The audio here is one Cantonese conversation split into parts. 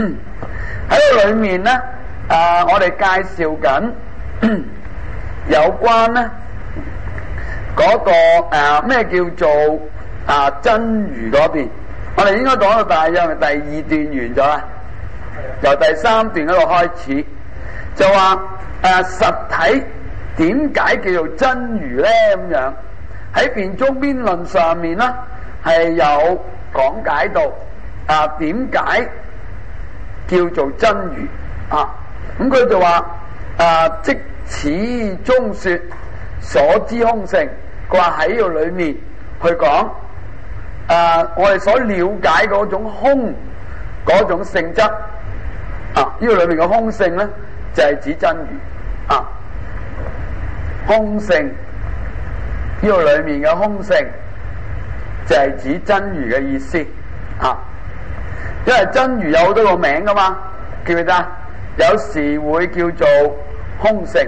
喺裏面咧，我哋介紹緊有關咧嗰個咩叫做真如嗰邊。我哋應該講到大約係第二段完咗啦，由第三段嗰度開始，就話實體點解叫做真如咧？咁樣喺辯中邊論上面咧係有講解到點解叫做真如啊？咁佢就話即此中說所知空性，佢話喺呢度裏面去講我哋所了解嗰種空嗰種性質呢度裏面嘅空性咧就係指真如空性呢度裏面嘅空性就係指真如嘅意思因為真如有好多個名噶嘛，記唔記得？有時會叫做空性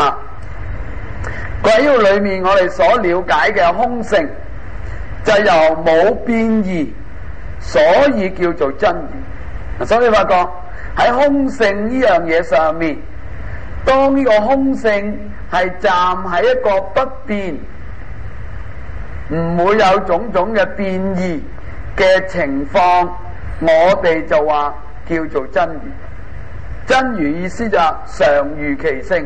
佢喺呢度裏面我哋所了解嘅空性就由冇變異，所以叫做真如。所以發覺喺空性呢樣嘢上面，當呢個空性係站喺一個不變，唔會有種種嘅變異嘅情況，我哋就話叫做真如。真如意思就係常如其性，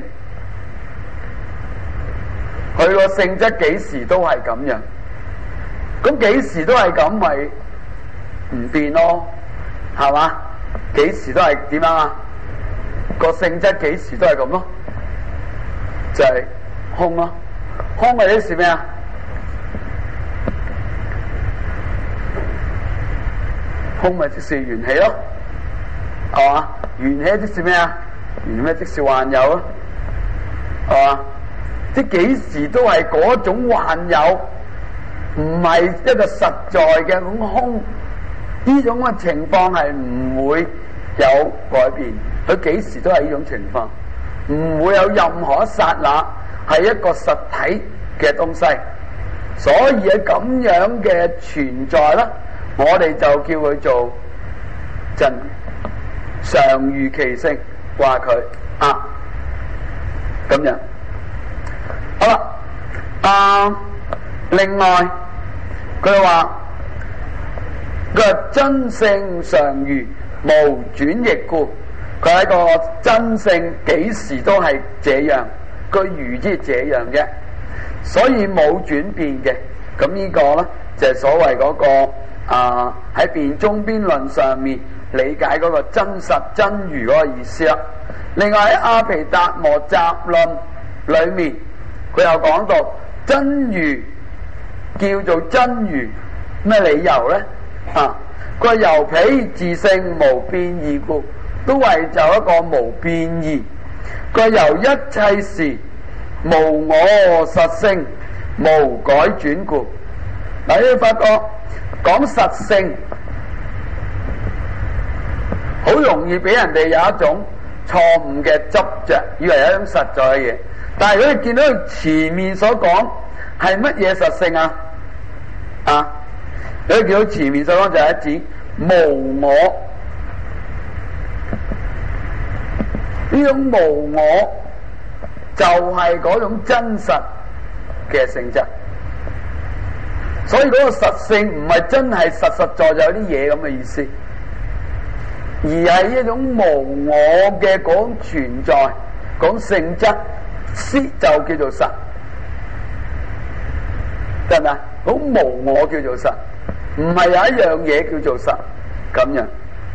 佢個性質幾時都係咁樣。咁幾時都係咁，咪唔變咯，係嘛？幾時都係點樣個性質幾時都係咁咯，就係空咯。空係啲是咩啊？空咪即是緣起咯，係嘛？緣起即是咩啊？緣咩即是幻有咯，係嘛？即幾時都係嗰種幻有。唔係一個實在嘅咁空，呢種嘅情況係唔會有改變，佢幾時都係呢種情況，唔會有任何一剎那係一個實體嘅東西，所以喺咁樣嘅存在咧，我哋就叫佢做真如，常如其性，話佢咁樣。好啦，另外佢話真性常如，無轉易故。佢係一個真性，幾時都係這樣，佢如之這樣嘅，所以冇轉變嘅。咁呢個咧就係所謂嗰個喺辯中邊論上面理解嗰個真實真如嗰個意思啦。另外喺阿毗達摩集論裏面，佢又講到真如叫做真如，咩理由咧？佢話由彼自性無變異故，都為就一個無變異。佢話由一切時無我實性，無改轉故。嗱，你會發覺講實性好容易俾人哋有一種錯誤嘅執着，以為有一種實在嘅嘢。但係如果你見到佢前面所講係乜嘢實性你見到前面所講就係指無我，呢種無我就係嗰種真實嘅性質。所以嗰個實性唔係真係實實在在有啲嘢咁嘅意思，而係一種無我嘅嗰種存在，嗰種性質就叫做實，得唔得？好無我叫做實，唔係有一樣嘢叫做實咁樣。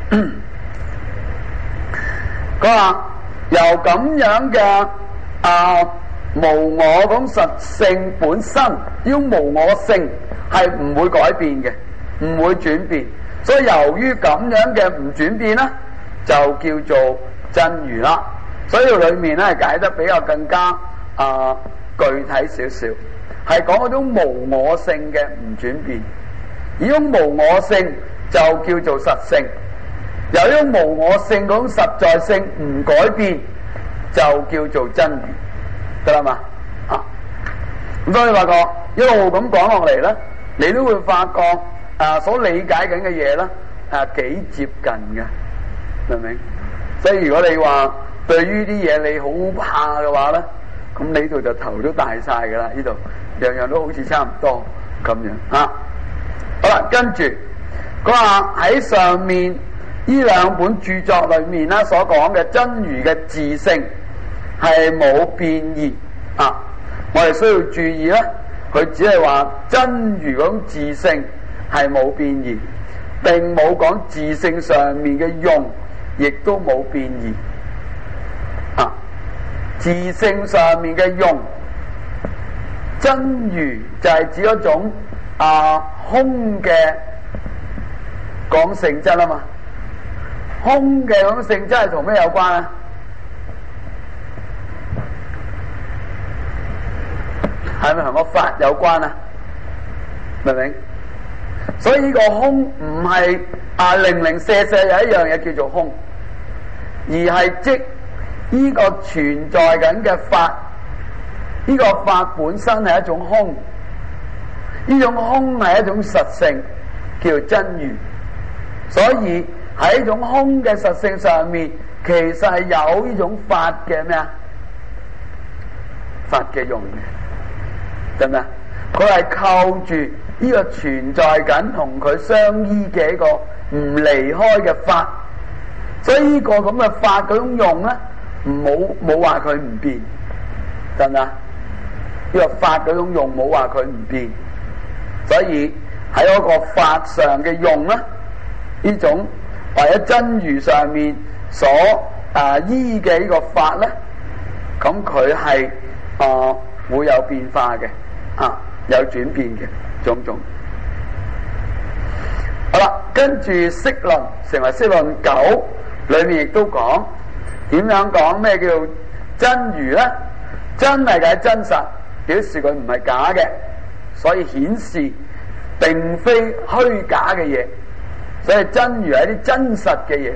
佢話由咁樣嘅無我咁實性本身，要無我性係唔會改變嘅，唔會轉變。所以由於咁樣嘅唔轉變咧，就叫做真如啦。所以裏面咧解得比較更加具體少少，係講嗰種無我性嘅唔轉變。呢種無我性就叫做實性，由於無我性嗰種實在性唔改變，就叫做真如，得啦嘛？咁所以發覺一路咁講落嚟咧，你都會發覺所理解緊嘅嘢咧幾接近嘅， 明唔明？所以如果你話對於啲嘢你好怕嘅話咧，咁你呢度就頭都大晒噶啦，呢度樣樣都好似差唔多咁樣啊。好啦，跟住佢話喺上面呢兩本著作裏面啦所講嘅真如嘅自性係冇變異啊，我哋需要注意啦，佢只係話真如嗰種自性係冇變異，並冇講自性上面嘅用亦都冇變異啊。自性上面嘅用，真如就係指一種空嘅講性質啊嘛。空嘅講性質係同咩有關啊？係咪同個法有關啊？明唔明？所以呢個空唔係零零舍舍有一樣嘢叫做空，而係即呢個存在緊嘅法，呢個法本身係一種空，呢種空係一種實性，叫真如。所以喺呢種空嘅實性上面，其實係有呢種法嘅咩啊？法嘅用嘅，得唔得？佢係靠住呢個存在緊同佢相依嘅一個唔離開嘅法，所以呢個咁嘅法嗰種用咧，冇話佢唔變，得唔得？呢個法嗰種用冇話佢唔變，所以喺嗰個法上嘅用咧，呢種或者真如上面所依嘅呢個法咧，咁佢係會有變化嘅有轉變嘅種種。好啦，跟住釋論成為釋論9裏面亦都講點樣講咩叫真如咧？真係嘅真實，表示佢唔係假嘅，所以顯示並非虛假嘅嘢，所以真如係一啲真實嘅嘢。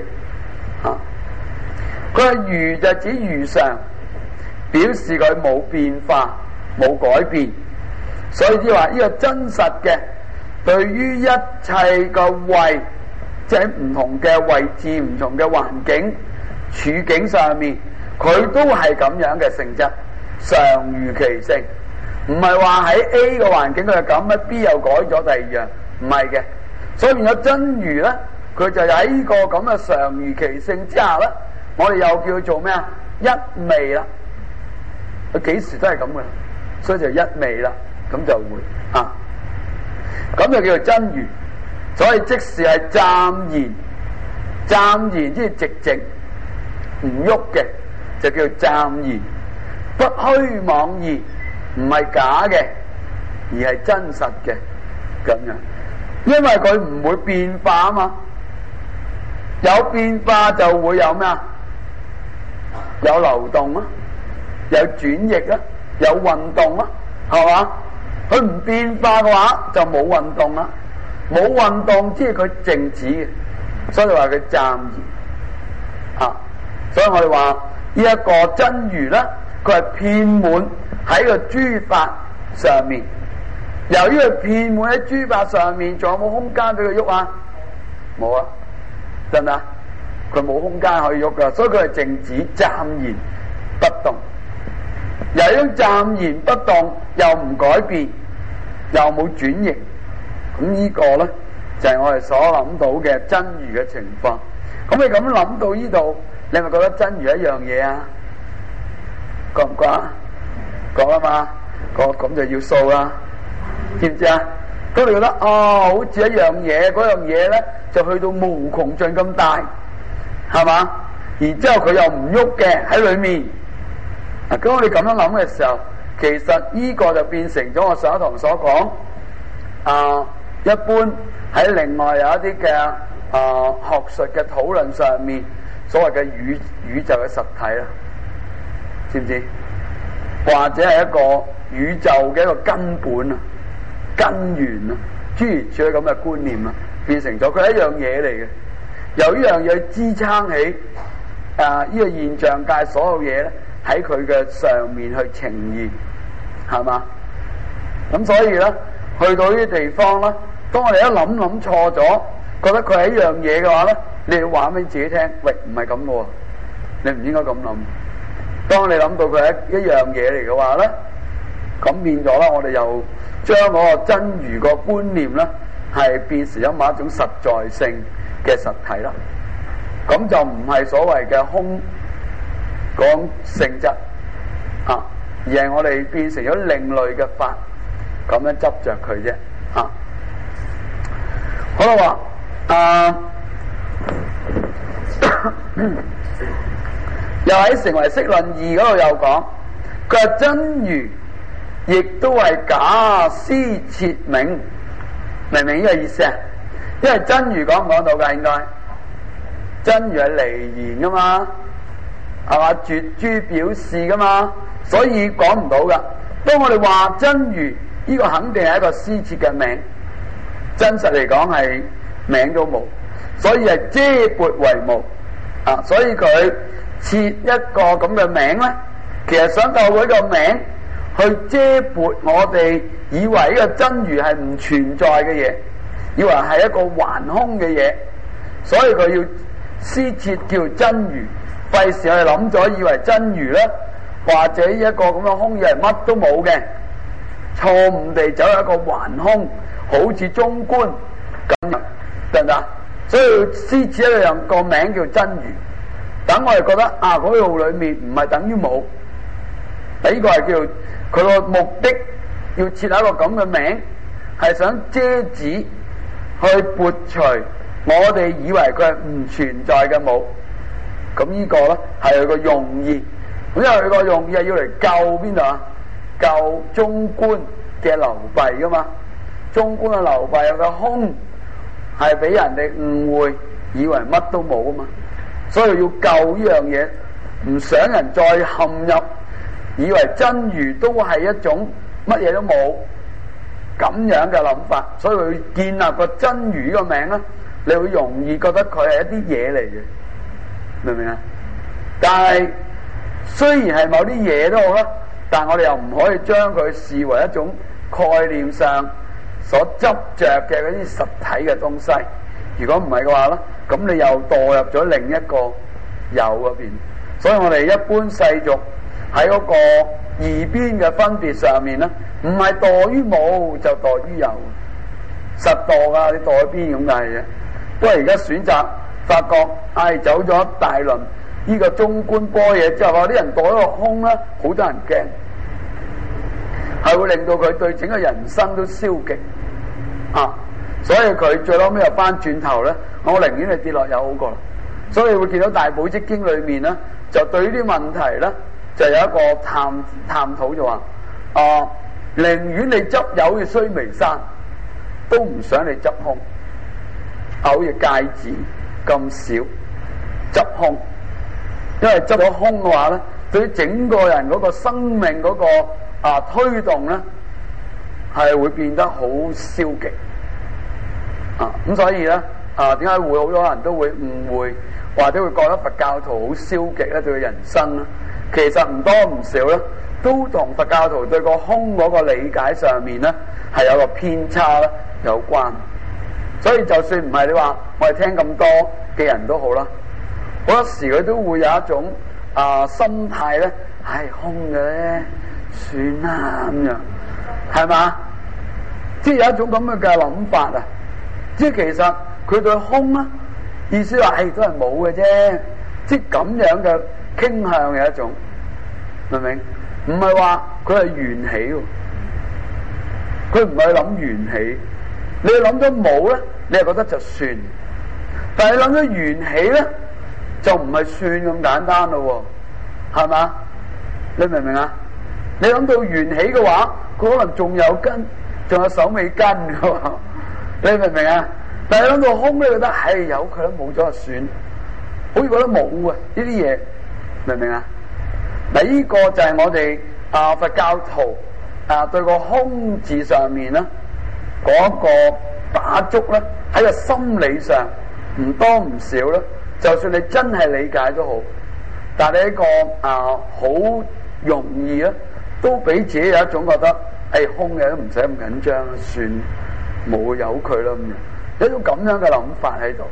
佢話如就指如常，表示佢冇變化冇改變，所以即係話呢個真實嘅，對於一切嘅位，即係唔同嘅位置、唔同嘅環境處境上面，佢都係咁樣嘅性質，常如其性。唔係話喺 A 嘅環境佢係咁，喺 B 又改咗第二樣，唔係嘅。所以變咗真如咧，佢就喺呢個咁嘅常如其性之下咧，我哋又叫做咩啊？一味啦，佢幾時都係咁嘅，所以就一味啦，咁就會咁就叫做真如。所以即使係暫然即係直直唔喐嘅，就叫做暫然，不虛妄而唔係假嘅，而係真實嘅咁樣。因為佢唔會變化啊嘛，有變化就會有咩啊？有流動啊，有轉譯啊，有運動啊，係嘛？佢唔變化嘅話就冇運動啦，冇運動即係佢靜止嘅，所以話佢暫然所以我哋話呢一個真如咧，佢係遍滿喺個諸法上面。由於佢遍滿喺諸法上面，仲有冇空間俾佢喐啊？冇啊，真啊！佢冇空間可以喐噶，所以佢係靜止暫然不動。由於暫然不動，又唔改變，又冇轉型，咁呢個咧就係我哋所諗到嘅真如嘅情況。咁你咁諗到呢度，你咪覺得真如一樣嘢啊？覺唔覺啊？覺啊嘛，覺咁就要數啦。知唔知啊？咁你覺得好似一樣嘢，嗰樣嘢咧就去到無窮盡咁大，係嘛？然之後佢又唔喐嘅喺裏面。咁我哋咁樣諗嘅時候，其實呢個就變成咗我上一堂所講一般喺另外有一啲嘅學術嘅討論上面，所謂嘅宇宙嘅實體啦，知唔知？或者係一個宇宙嘅一個根本啊、根源啊，諸如此類咁嘅觀念啊，變成咗佢係一樣嘢嚟嘅。由呢樣嘢支撐起呢個現象界所有嘢咧，喺佢嘅上面去呈現，係嘛？咁所以咧，去到呢啲地方咧，當我哋一諗錯咗，覺得佢係一樣嘢嘅話咧， 你要話俾自己聽，喂，唔係咁嘅喎，你唔應該咁諗。當你諗到佢係一樣嘢嚟嘅話咧，咁變咗啦，我哋又將嗰個真如個觀念咧，係變成咗某一種實在性嘅實體啦。咁就唔係所謂嘅空講性質啊，而係我哋變成咗另類嘅法，咁樣執着佢啫。啊，好啦話又喺成唯識論2嗰度又講，佢話真如亦都係假施設名，明唔明呢個意思啊？因為真如講唔講到噶？應該真如係離言噶嘛，係嘛？絕諸表示噶嘛，所以講唔到噶。當我哋話真如，呢個肯定係一個施設嘅名，真實嚟講係名都冇，所以係遮撥為無啊！所以佢設一個咁嘅名咧，其實想透過呢個名去遮撥我哋以為呢個真如係唔存在嘅嘢，以為係一個頑空嘅嘢，所以佢要施設叫真如。費事我哋諗咗以為真如咧，或者一個咁嘅空嘢係乜都冇嘅，錯誤地走入一個頑空，好似中觀咁，得唔得？所以要施設一樣個名叫真如，等我哋覺得啊，嗰度裏面唔係等於冇。呢個係叫佢個目的，要設一個咁嘅名，係想遮止去撥除我哋以為佢係唔存在嘅冇。咁呢個咧係佢個用意。咁因為佢個用意係要嚟救邊度啊？救中觀嘅流弊噶嘛。中觀嘅流弊有個空係俾人哋誤會，以為乜都冇啊嘛。所以要救呢樣嘢，唔想人再陷入以為真如都係一種乜嘢都冇咁樣嘅諗法。所以佢建立個真如呢個名咧，你會容易覺得佢係一啲嘢嚟嘅，明唔明啊？但係雖然係某啲嘢都好啦，但係我哋又唔可以將佢視為一種概念上所執着嘅嗰啲實體嘅東西。如果唔係嘅話咧，咁你又墮入咗另一個有嗰邊。所以我哋一般世俗喺嗰個二邊嘅分別上面咧，唔係墮於冇就墮於有，實墮噶，你墮喺邊咁解嘅啫。不過而家選擇發覺，走咗大輪呢個中觀般若之後，話啲人墮喺個空咧，好多人驚，係會令到佢對整個人生都消極啊！所以佢最後尾又翻轉頭咧，我寧願你跌落有好過啦。所以會見到《大寶積經》裏面咧，就對呢啲問題咧，就有一個探討，就話寧願你執有嘅須彌山，都唔想你執空。好似戒指咁少執空，因為執咗空嘅話咧，對於整個人嗰個生命嗰個推動咧，係會變得好消極啊！咁所以咧點解會好多人都會誤會，或者會覺得佛教徒好消極咧對人生咧？其實唔多唔少咧，都同佛教徒對個空嗰個理解上面咧係有個偏差咧有關。所以就算唔係你話我哋聽咁多嘅人都好啦，好多時佢都會有一種心態咧，空嘅咧，算啦咁樣，係嘛？即係有一種咁嘅諗法啊！即係其實佢對空啊，意思話都係冇嘅啫，即係咁樣嘅傾向嘅一種，明唔明？唔係話佢係緣起喎，佢唔係諗緣起。你諗咗冇咧，你係覺得就算；但係你諗咗緣起咧，就唔係算咁簡單咯，係嘛？你明唔明啊？你諗到緣起嘅話，佢可能仲有根，仲有手尾根嘅，你明唔明啊？但係諗到空咧，覺得有佢都冇咗就算，好似覺得冇啊呢啲嘢，明唔明啊？嗱，呢個就係我哋佛教徒對個空字上面咧。嗰個打足咧，喺個心理上唔多唔少咧，就算你真係理解都好，但係呢個好容易咧，都俾自己有一種覺得空嘅都唔使咁緊張，算冇由佢啦咁樣，有一種咁樣嘅諗法喺度。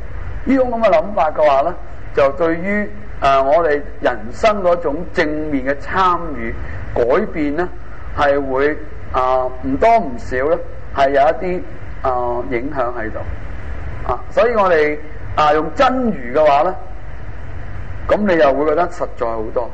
呢種咁嘅諗法嘅話咧，就對於我哋人生嗰種正面嘅參與改變咧，係會唔多唔少咧，係有一啲影響喺度所以我哋用真如嘅話咧，咁你又會覺得實在好多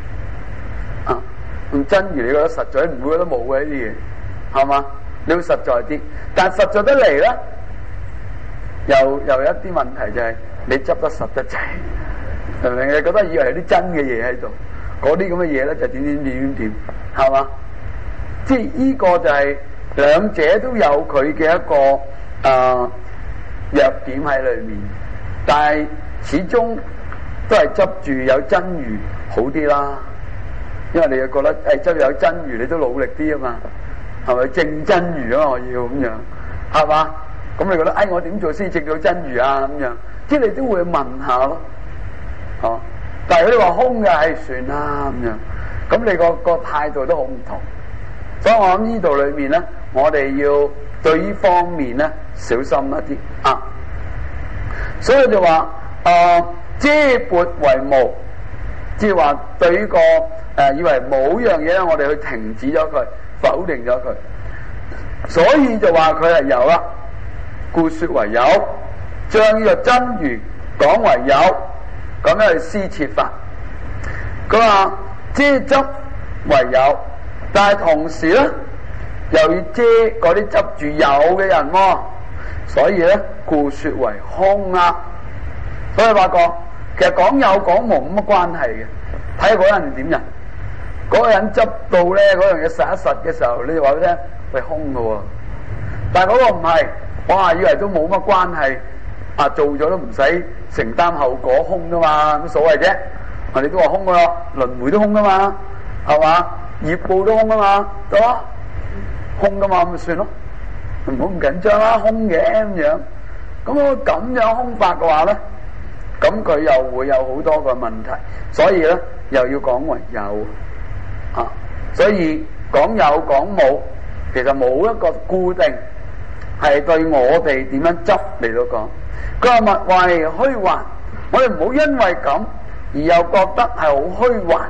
用真如你覺得實在，唔會覺得冇嘅呢啲嘢，係嘛？你會實在啲，但係實在得嚟咧，又有一啲問題就係你執得實得滯，明唔明？你覺得以為有啲真嘅嘢喺度，嗰啲咁嘅嘢咧就點，係嘛？即係呢個就係兩者都有佢嘅一個弱點喺裏面，但係始終都係執住有真如好啲啦，因為你又覺得執住有真如，你都努力啲啊嘛，係咪正真如啊？我要咁樣，係嘛？咁你覺得我點做先正到真如啊？咁樣，即係你都會問下咯，但係如果你話空嘅，算啦咁樣，咁你個態度都好唔同。所以我諗呢度裏面咧，我哋要對呢方面咧小心一啲所以就話遮撥為無，即係話對呢個以為冇樣嘢咧，我哋去停止咗佢，否定咗佢，所以就話佢係有啦，故說為有，將呢個真如講為有，咁樣去施設法。佢話遮執為有，但係同時咧又要遮嗰啲執住有嘅人所以咧故說為空所以發覺其實講有講無冇乜關係嘅，睇下嗰人點人，嗰個人執到咧嗰樣嘢實一實嘅時候，你就話俾佢聽係空嘅但係嗰個唔係，我以為都冇乜關係做咗都唔使承擔後果，空噶嘛，乜所謂啫？你都話空噶咯，輪迴都空噶嘛，係嘛？業報都空噶嘛，得啦，空噶嘛，咁咪算咯，唔好咁緊張啦，空嘅咁樣。咁我咁樣空法嘅話咧，咁佢又會有好多個問題，所以咧又要講為有所以講有講冇，其實冇一個固定係對我哋點樣執嚟到講。佢話物為虛幻，我哋唔好因為咁而又覺得係好虛幻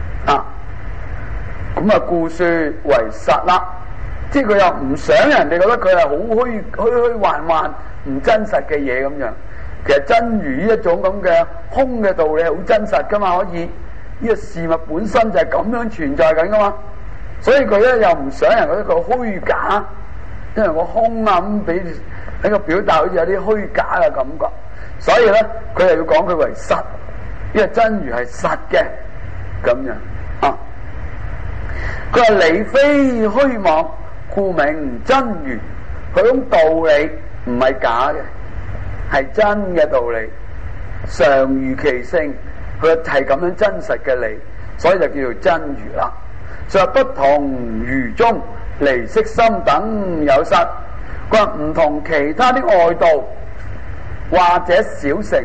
咁故說為實啦，即係佢又唔想人哋覺得佢係好虛幻唔真實嘅嘢咁樣。其實真如呢一種咁嘅空嘅道理係好真實噶嘛，可以呢個事物本身就係咁樣存在緊噶嘛，所以佢咧又唔想人覺得佢虛假，因為個空咁俾喺個表達好似有啲虛假嘅感覺，所以咧佢又要講佢為實，因為真如係實嘅咁樣佢話離非虛妄，故名真如。嗰種道理唔係假嘅，係真嘅道理，常如其性，佢係咁樣真實嘅理，所以就叫做真如啦。就不同如中離色心等有實，佢話唔同其他啲外道或者小乘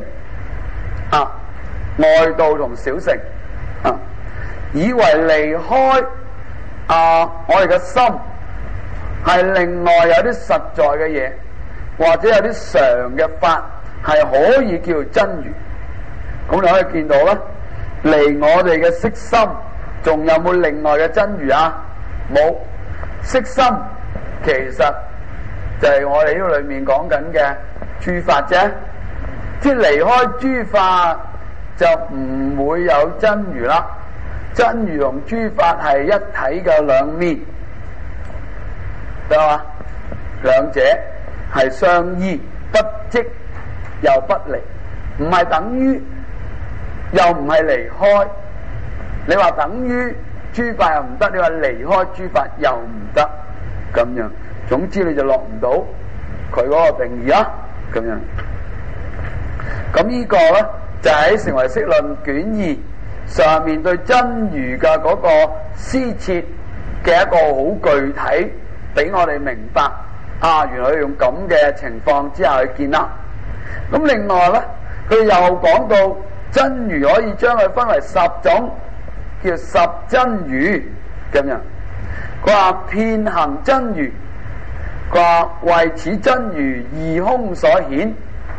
外道同小乘以為離開我哋嘅心係另外有啲實在嘅嘢，或者有啲常嘅法係可以叫做真如。咁你可以見到咧，離我哋嘅色心仲有冇另外嘅真如冇。色心其實就係我哋呢個裏面講緊嘅諸法啫，即係離開諸法就唔會有真如啦。真如同諸法係一體嘅兩面，得嘛？兩者係相依，不即又不離，唔係等於又唔係離開。你話等於諸法又唔得，你話離開諸法又唔得，咁樣。總之你就落唔到佢嗰個定義啦，咁樣。咁呢個咧就喺《成唯識論》卷2上面對真如嘅嗰個施設嘅一個好具體，俾我哋明白原來用咁嘅情況之下去建立。咁另外咧，佢又講到真如可以將佢分為10種，叫十真如咁樣。佢話遍行真如，佢話為此真如二空所顯，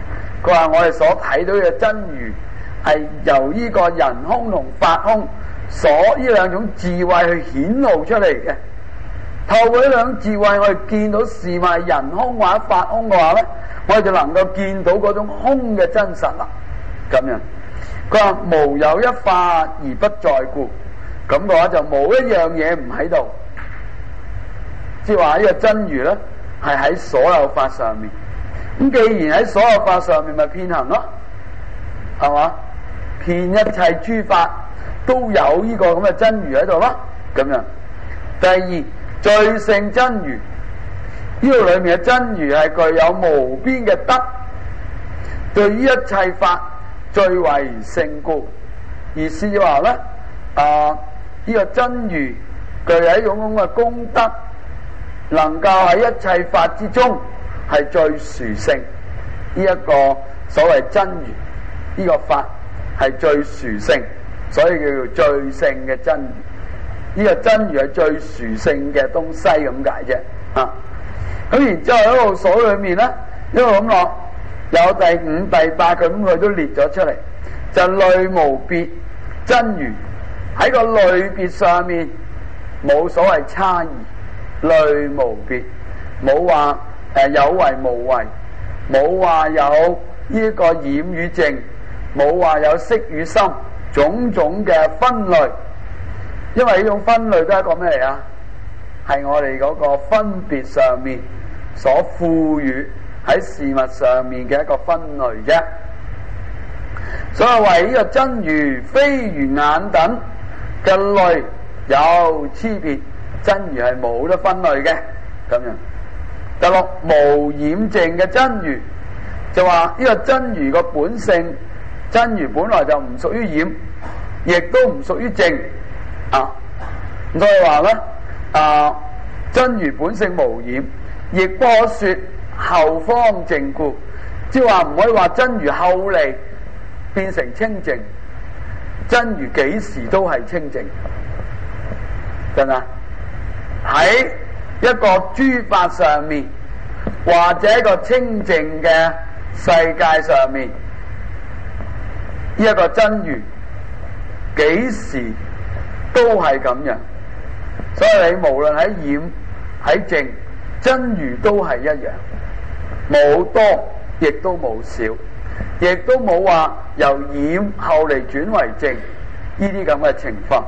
佢話我哋所睇到嘅真如係由呢個人空同法空所呢兩種智慧去顯露出嚟嘅。透過呢兩種智慧，我哋見到事物係人空或者法空嘅話咧，我哋就能夠見到嗰種空嘅真實啦。咁樣，佢話無有一法而不在故，咁嘅話就冇一樣嘢唔喺度。即係話呢個真如咧，係喺所有法上面。咁既然喺所有法上面，咪遍行咯，係嘛？遍一切諸法都有呢個咁嘅真如喺度咯。咁樣，第二最勝真如，呢度裏面嘅真如係具有無邊嘅德，對於一切法最為勝故。意思就話咧，呢個真如具有一種咁嘅功德，能夠喺一切法之中係最殊勝。呢一個所謂真如，呢個法係最殊勝，所以叫做最勝嘅真如。呢個真如係最殊勝嘅東西咁解啫。咁然之後喺個數裏面咧，一路咁落，有第五、第八句咁，佢都列咗出嚟，就類無別真如。喺個類別上面冇所謂差異，類無別，冇話有為無為，冇話有呢個染與淨，冇話有色與心，種種嘅分類。因為呢種分類都係一個咩嚟啊？係我哋嗰個分別上面所賦予喺事物上面嘅一個分類啫。所以為呢個真如非如眼等嘅類有差別，真如係冇得分類嘅。咁樣第六無染淨嘅真如，就話呢個真如個本性，真如本來就唔屬於染，亦都唔屬於淨。所以話咧，真如本性無染，亦不可說後方淨故，即係話唔可以話真如後嚟變成清淨，真如幾時都係清淨，真啊！喺一個諸法上面，或者一個清淨嘅世界上面，呢一個真如幾時都係咁樣。所以你無論喺染喺淨，真如都係一樣，冇多亦都冇少，亦都冇話由染後嚟轉為淨呢啲咁嘅情況。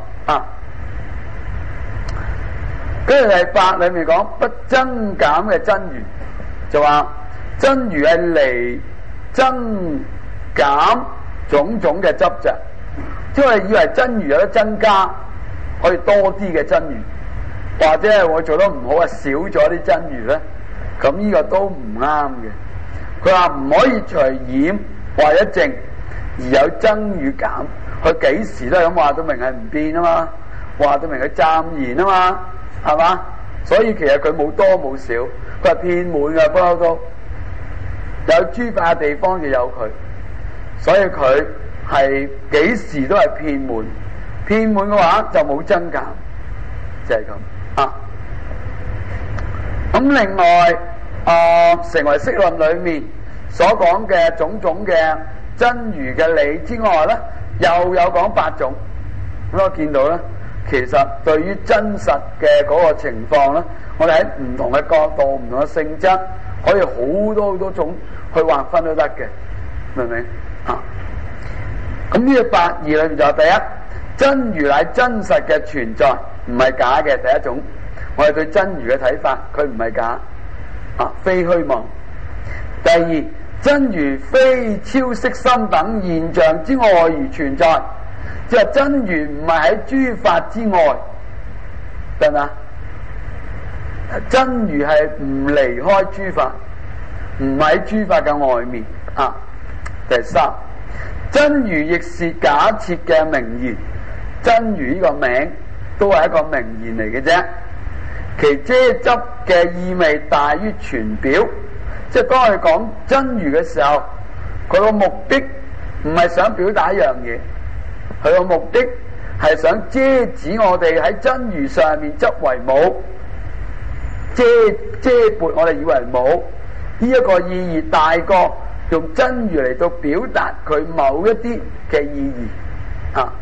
跟住第八裏面講不增減嘅真如，就話真如係離增減種種嘅執着，即係以為真如有得增加，可以多啲嘅真如，或者係我做得唔好啊，少咗啲真如咧，咁呢個都唔啱嘅。佢話唔可以隨染或者淨而有增與減，佢幾時都係咁話到明係唔變啊嘛，話到明佢暫然啊嘛，係嘛？所以其實佢冇多冇少，佢係遍滿嘅，不嬲都有諸法嘅地方就有佢，所以佢係幾時都係遍滿。遍滿嘅話就冇增減，就係咁。咁另外成為釋論裏面所講嘅種種嘅真如嘅理之外咧，又有講八種。咁我見到咧，其實對於真實嘅嗰個情況咧，我哋喺唔同嘅角度、唔同嘅性質，可以好多好多種去劃分都得嘅，明唔明？咁呢個八義裏面就有第一，真如乃真實嘅存在，唔係假嘅。第一種，我哋對真如嘅睇法，佢唔係假，非虛妄。第二，真如非超色心等現象之外而存在，即係真如唔係喺諸法之外，得嘛？真如係唔離開諸法，唔喺諸法嘅外面。第三，真如亦是假設嘅名言。真如呢個名都係一個名言嚟嘅啫，其遮執嘅意味大於全表。即係當我哋講真如嘅時候，佢個目的唔係想表達一樣嘢，佢個目的係想遮止我哋喺真如上面執為冇，遮撥我哋以為冇。呢一個意義大過用真如嚟到表達佢某一啲嘅意義啊。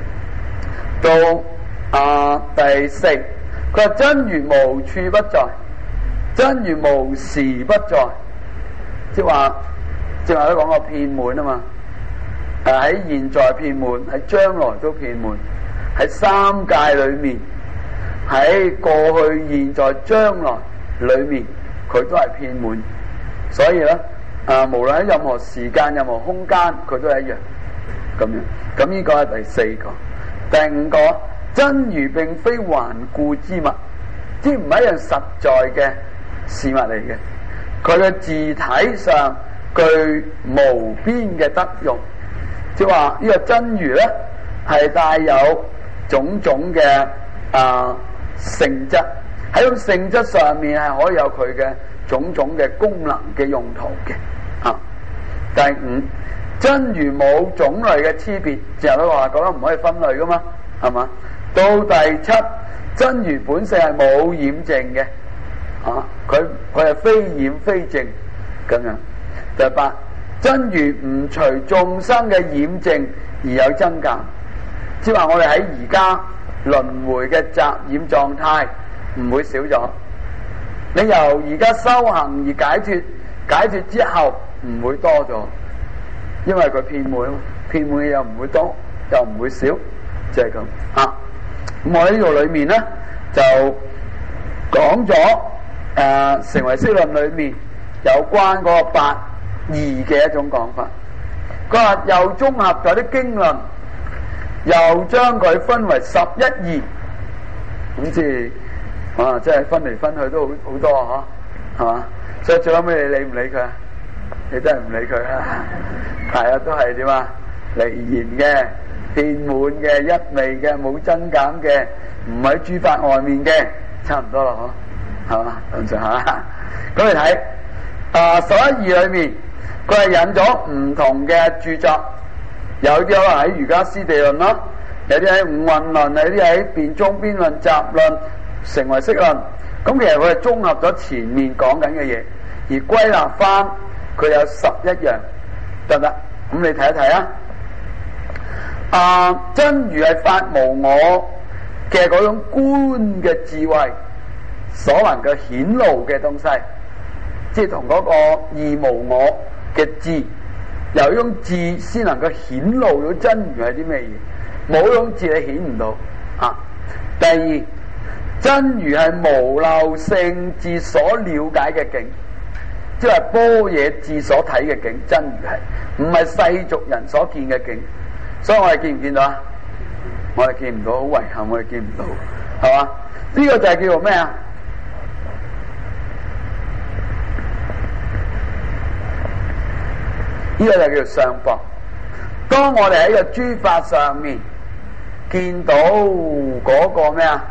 到第四，佢話真如無處不在，真如無時不在，即係話正話都講過遍滿啊嘛。喺現在遍滿，喺將來都遍滿，喺三界裏面，喺過去、現在、將來裏面，佢都係遍滿。所以咧，無論喺任何時間、任何空間，佢都係一樣咁樣。咁呢個係第四個。第五個，真如並非頑固之物，即係唔係一樣實在嘅事物嚟嘅。佢嘅自體上具無邊嘅德用，即係話呢個真如咧係帶有種種嘅性質，喺種性質上面係可以有佢嘅種種嘅功能嘅用途嘅。第五，真如冇種類嘅差別，之後都話覺得唔可以分類噶嘛，係嘛？到第七，真如本性係冇染淨嘅，佢係非染非淨咁樣。第八，真如唔隨眾生嘅染淨而有增減，即係話我哋喺而家輪迴嘅雜染狀態唔會少咗。你由而家修行而解脫，解脫之後唔會多咗，因為佢遍滿，遍滿嘅又唔會多，又唔會少，就係咁啊。咁我喺呢度裏面咧就講咗成唯識論裏面有關嗰個八義嘅一種講法。佢話又綜合咗啲經論，又將佢分為11義，咁即係即係分嚟分去都好多啊，係嘛？所以最後尾你理唔理佢啊？你真係唔理佢啊？係啊，都係點啊？離言嘅、遍滿嘅、一味嘅、冇增減嘅，唔喺諸法外面嘅，差唔多啦，嗬，係嘛？咁上下。咁你睇11義裏面，佢係引咗唔同嘅著作，有啲可能喺瑜伽師地論咯，有啲喺五蘊論，有啲喺辯中邊論、集論、成唯識論。咁其實佢係綜合咗前面講緊嘅嘢，而歸納翻佢有11樣，得唔得？咁你睇一睇啊！真如係法無我嘅嗰種觀嘅智慧所能夠顯露嘅東西，即係同嗰個義無我嘅智，由呢種智先能夠顯露到真如係啲咩嘢，冇呢種智你顯唔到啊。第二，真如係無漏聖智所了解嘅境，即係般若智所睇嘅境，真如係唔係世俗人所見嘅境。所以我哋見唔見到啊？我哋見唔到，好遺憾，我哋見唔到，係嘛？呢個就係叫做咩啊？呢個就叫做相報。當我哋喺個諸法上面見到嗰個咩啊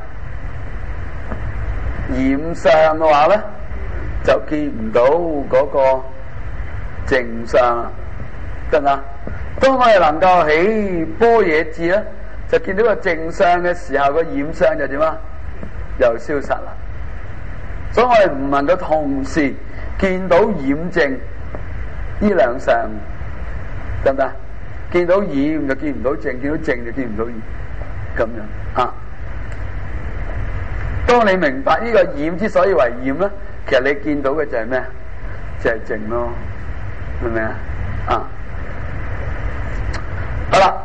染相嘅話咧，就見唔到嗰個淨相啦，得唔得？當我哋能夠起般若智咧，就見到個淨相嘅時候，個染相就點啊？又消失啦。所以我哋唔能夠同時見到染淨呢兩相，得唔得？見到染就見唔到淨，見到淨就見唔到染，咁樣啊。當你明白呢個染之所以為染咧，其實你見到嘅就係咩？就係淨咯，明唔明啊？啊！好啦，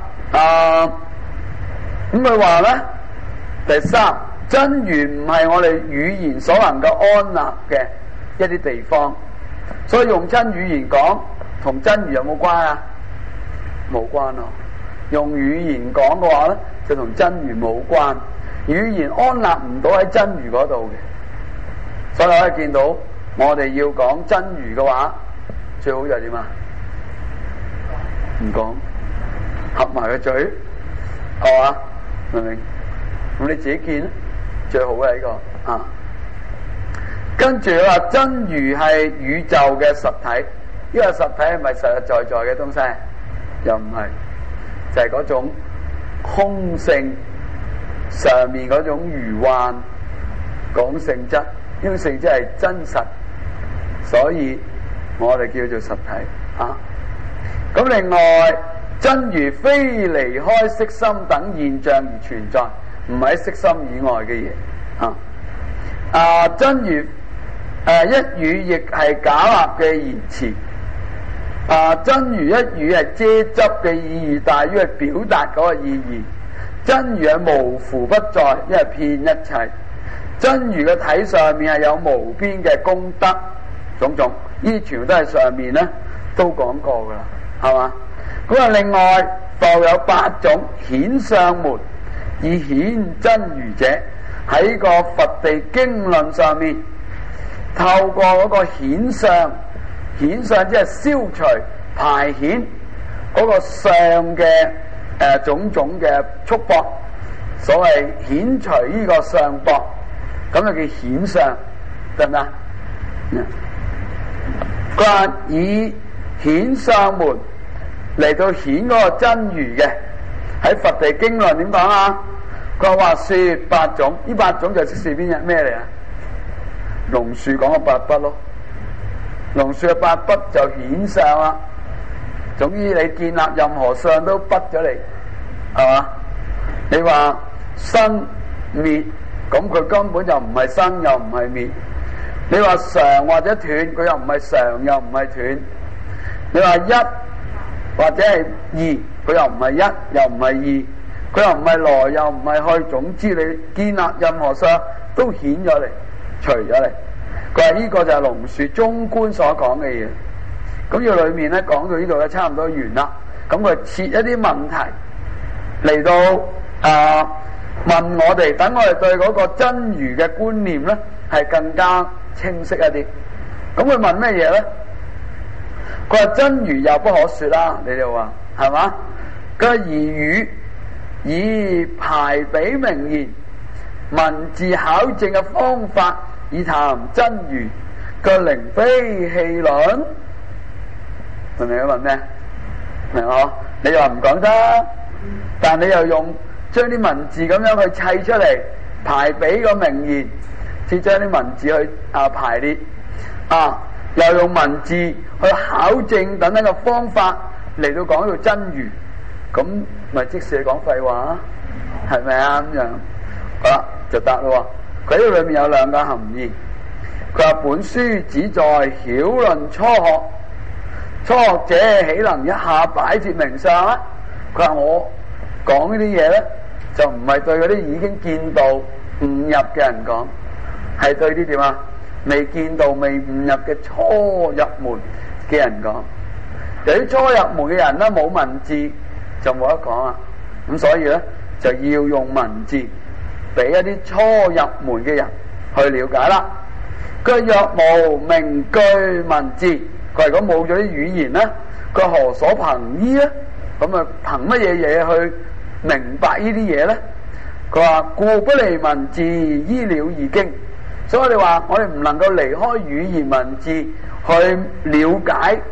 咁佢話咧，第三，真如唔係我哋語言所能夠安立嘅一啲地方，所以用真語言講，同真如有冇關啊？冇關咯。用語言講嘅話咧，就同真如冇關，語言安立唔到喺真如嗰度嘅。所以可以見到，我哋要講真如嘅話，最好就係點啊？唔講。合埋個嘴，係嘛？明唔明？咁你自己見最好嘅呢個啊。跟住佢話真如係宇宙嘅實體，呢個實體係咪實實在在嘅東西？又唔係，就係嗰種空性上面嗰種如幻講性質，呢種性質係真實，所以我哋叫做實體啊。咁另外，真如非離開色心等現象而存在，唔係喺色心以外嘅嘢。真如一語亦係假立嘅言辭。真如一語係遮執嘅意義，大於係表達嗰個意義。真如係無符不在，因為遍一切。真如嘅體上面係有無邊嘅功德種種，呢啲全部都係上面咧都講過噶啦，係嘛？咁另外復有8種顯相門，以顯真如者，喺個佛地經論上面，透過嗰個顯相，顯相即係消除排遣嗰個相嘅種種嘅束縛，所謂遣除呢個相縛，咁就叫顯相，得唔得？佢話以顯相門嚟到顯嗰個真如嘅，喺佛地經論點講啊？佢話說8種，呢8種就即是邊日咩嚟啊？龍樹講嘅8筆咯，龍樹嘅8筆就顯相啦。總之你建立任何相都筆咗嚟，係嘛？你話生滅，咁佢根本就唔係生又唔係滅。你話常或者斷，佢又唔係常又唔係斷。你話一或者係二，佢又唔係一又唔係二，佢又唔係來又唔係去。總之你建立任何相都顯咗嚟，除咗嚟。佢話呢個就係龍樹中觀所講嘅嘢。咁要裏面咧講到呢度咧差唔多完啦。咁佢設一啲問題嚟到問我哋，等我哋對嗰個真如嘅觀念咧係更加清晰一啲。咁佢問咩嘢咧？佢話真如又不可說啦，你哋話係嘛？佢話言語以排比名言，文字考證嘅方法以談真如，佢靈非戲論。明唔明佢問咩？明我？你又唔講得，但你又用將啲文字咁樣去砌出嚟，排比個名言，先將啲文字去排列又用文字去考證等等嘅方法嚟到講到真如，咁咪即使講廢話，係咪啊？咁樣好啦，就答咯。佢呢度裏面有2個含義。佢話本書旨在曉論初學，初學者豈能一下擺設名相啊？佢話我講呢啲嘢咧，就唔係對嗰啲已經見道悟入嘅人講，係對啲點啊？未見道未悟入嘅初入門嘅人講。由於初入門嘅人咧冇文字就冇得講啊，咁所以咧就要用文字俾一啲初入門嘅人去了解啦。佢若無名句文字，佢如果冇咗啲語言咧，佢何所憑依咧？咁啊憑乜嘢嘢去明白呢啲嘢咧？佢話故不離文字，依了義經。所以我哋話我哋唔能夠離開語言文字去了解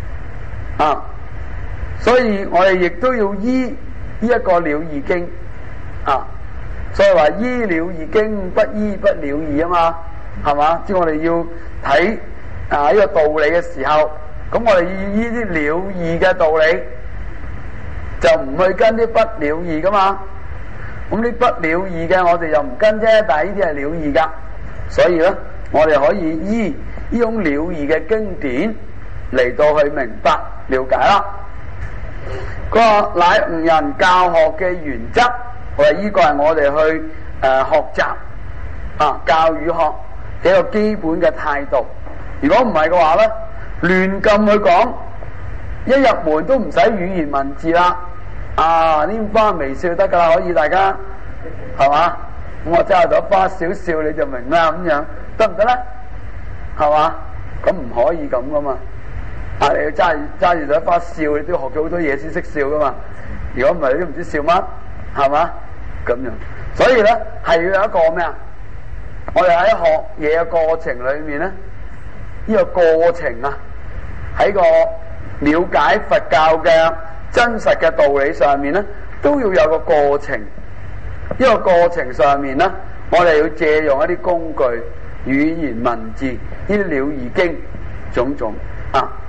所以我哋亦都要依呢一個了義經所以話依了義經，不依不了義啊嘛，係嘛？即係我哋要睇呢個道理嘅時候，咁我哋要依啲了義嘅道理，就唔去跟啲不了義噶嘛。咁啲不了義嘅我哋又唔跟啫，但係呢啲係了義噶。所以咧，我哋可以依呢種了義嘅經典嚟到去明白了解啦。佢話乃吾人教學嘅原則，我話呢個係我哋去學習教語學嘅一個基本嘅態度。如果唔係嘅話咧，亂咁去講，一入門都唔使語言文字啦。拈花微笑得噶啦，可以大家係嘛？我揸咗花少少你就明啦，咁樣得唔得咧？係嘛？咁唔可以咁噶嘛？你要揸住朵花笑，你都要學咗好多嘢先識笑噶嘛？如果唔係，你都唔知笑乜，係嘛？咁樣，所以咧係要有一個咩啊？我哋喺學嘢嘅過程裏面咧，呢個過程喺個了解佛教嘅真實嘅道理上面咧，都要有個過程。呢個過程上面咧，我哋要借用一啲工具、語言文字，呢啲了義經種種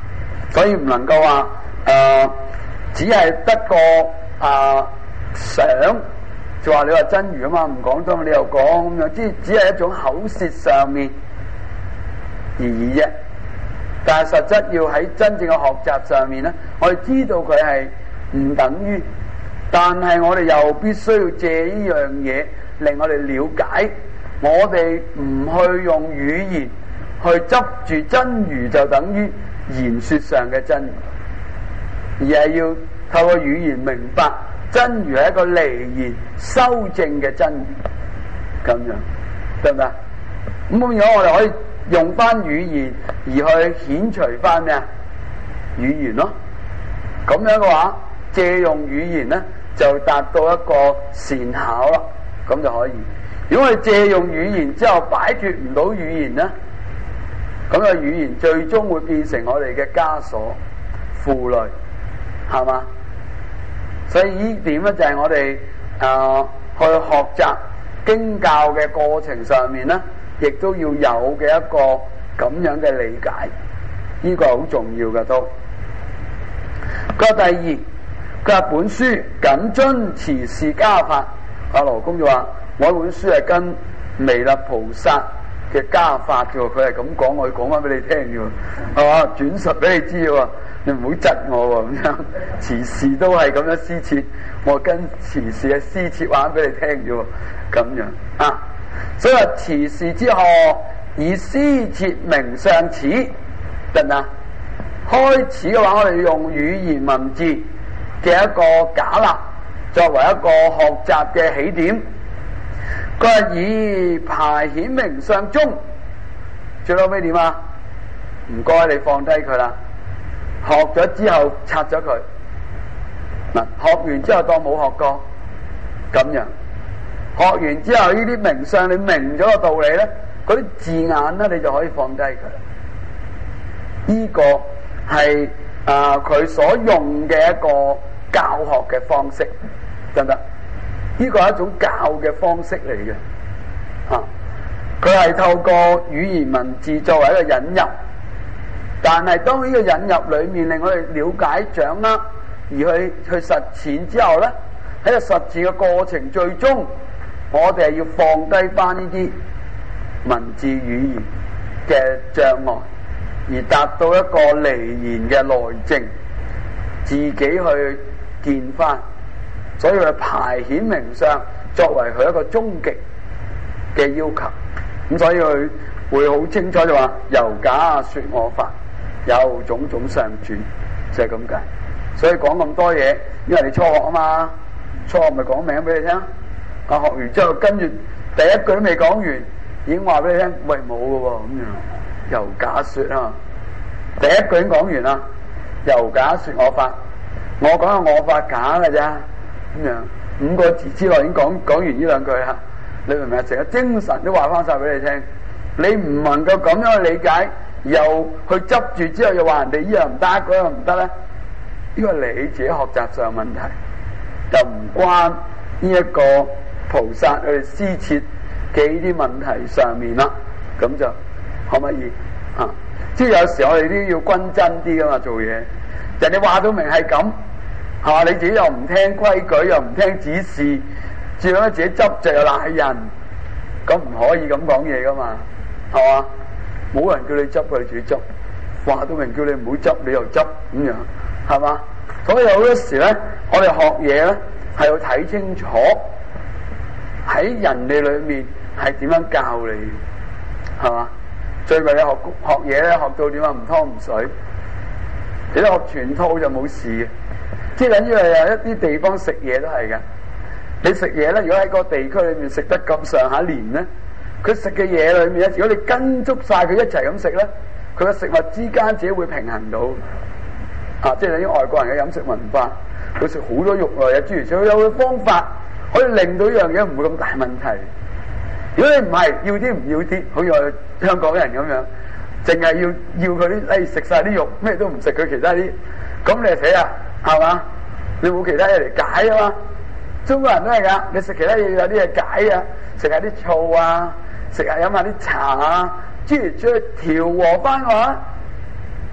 所以唔能夠話只係得個想，就話你話真如啊嘛，唔講多你又講咁樣，只係一種口舌上面而已啫。但係實質要喺真正嘅學習上面咧，我哋知道佢係唔等於，但係我哋又必須要借呢樣嘢令我哋了解，我哋唔去用語言去執住真如就等於言說上嘅真如，而係要透過語言明白真如係一個離言修正嘅真如，咁樣得唔得？咁如果我哋可以用翻語言而去遣除翻咩啊？語言咯，咁樣嘅話，借用語言咧就達到一個善巧啦，咁就可以。如果我哋借用語言之後擺脫唔到語言咧，咁個語言最終會變成我哋嘅枷鎖負累，係嘛？所以呢點咧就係我哋去學習經教嘅過程上面咧，亦都要有嘅一個咁樣嘅理解，呢個係好重要嘅都。佢話第二，佢話本書謹遵持事家法。阿羅公就話：我本書係跟彌勒菩薩嘅家法嘅，佢係咁講，我要講翻俾你聽嘅，係嘛？轉述俾你知喎，你唔好窒我喎咁樣。持事都係咁樣施設，我跟持事嘅施設話俾你聽嘅喎，咁樣啊。所以話持事之後，以施設名相始，得唔得？開始嘅話，我哋用語言文字嘅一個假立作為一個學習嘅起點。佢話以排遣名相中，最後尾點啊？唔該你放低佢啦，學咗之後拆咗佢。嗱，學完之後當冇學過，咁樣。學完之後呢啲名相你明咗個道理咧，嗰啲字眼咧你就可以放低佢。呢個係佢所用嘅一個教學嘅方式，得唔得？呢個係一種教嘅方式嚟嘅，佢係透過語言文字作為一個引入，但係當呢個引入裏面令我哋了解掌握，而去實踐之後咧，喺個實踐嘅過程最終，我哋係要放低翻呢啲文字語言嘅障礙，而達到一個離言嘅內證，自己去見翻。所以佢排遣名相作為佢一個終極嘅要求，咁所以佢會好清楚就話由假說我法，有種種相轉，就係咁解。所以講咁多嘢，因為你初學啊嘛，初學咪講名俾你聽。學完之後跟住第一句都未講完，已經話俾你聽，喂冇㗎喎，咁樣由假說啊，第一句已經講完啦，由假說我法，我講下我法假嘅啫。咁樣5個字之內已經講完呢兩句啦，你明唔明啊？成個精神都話翻晒俾你聽，你唔能夠咁樣去理解，又去執住之後又話人哋呢樣唔得，嗰樣唔得咧，呢個係你自己學習上問題，又唔關呢一個菩薩去施設嘅呢啲問題上面啦。咁就可唔可以啊？即係有時我哋都要均真啲噶嘛，做嘢人哋話到明係咁。係嘛？你自己又唔聽規矩，又唔聽指示，最後自己執着又賴人，咁唔可以咁講嘢噶嘛？係嘛？冇人叫你執，你自己執。話到明叫你唔好執，你又執咁樣，係嘛？所以好多時咧，我哋學嘢咧係要睇清楚喺人哋裏面係點樣教你，係嘛？最弊你學嘢咧，學到點啊？唔湯唔水，你學全套就冇事嘅。即係等於係有一啲地方食嘢都係嘅，你食嘢咧，如果喺個地區裏面食得咁上下年咧，佢食嘅嘢裏面咧，如果你跟足晒佢一齊咁食咧，佢嘅食物之間自己會平衡到。即係等於外國人嘅飲食文化，佢食好多肉類啊，諸如此類，佢有個方法可以令到呢樣嘢唔會咁大問題。如果你唔係要啲唔要啲，好似我哋香港人咁樣，淨係要佢啲，食晒啲肉，咩都唔食佢其他啲，咁你就死啦！係嘛？你冇其他嘢嚟解啊嘛？中國人都係噶，你食其他嘢有啲嘢解啊，食下啲醋啊，食下飲下啲茶啊，諸如此類調和翻嘅話，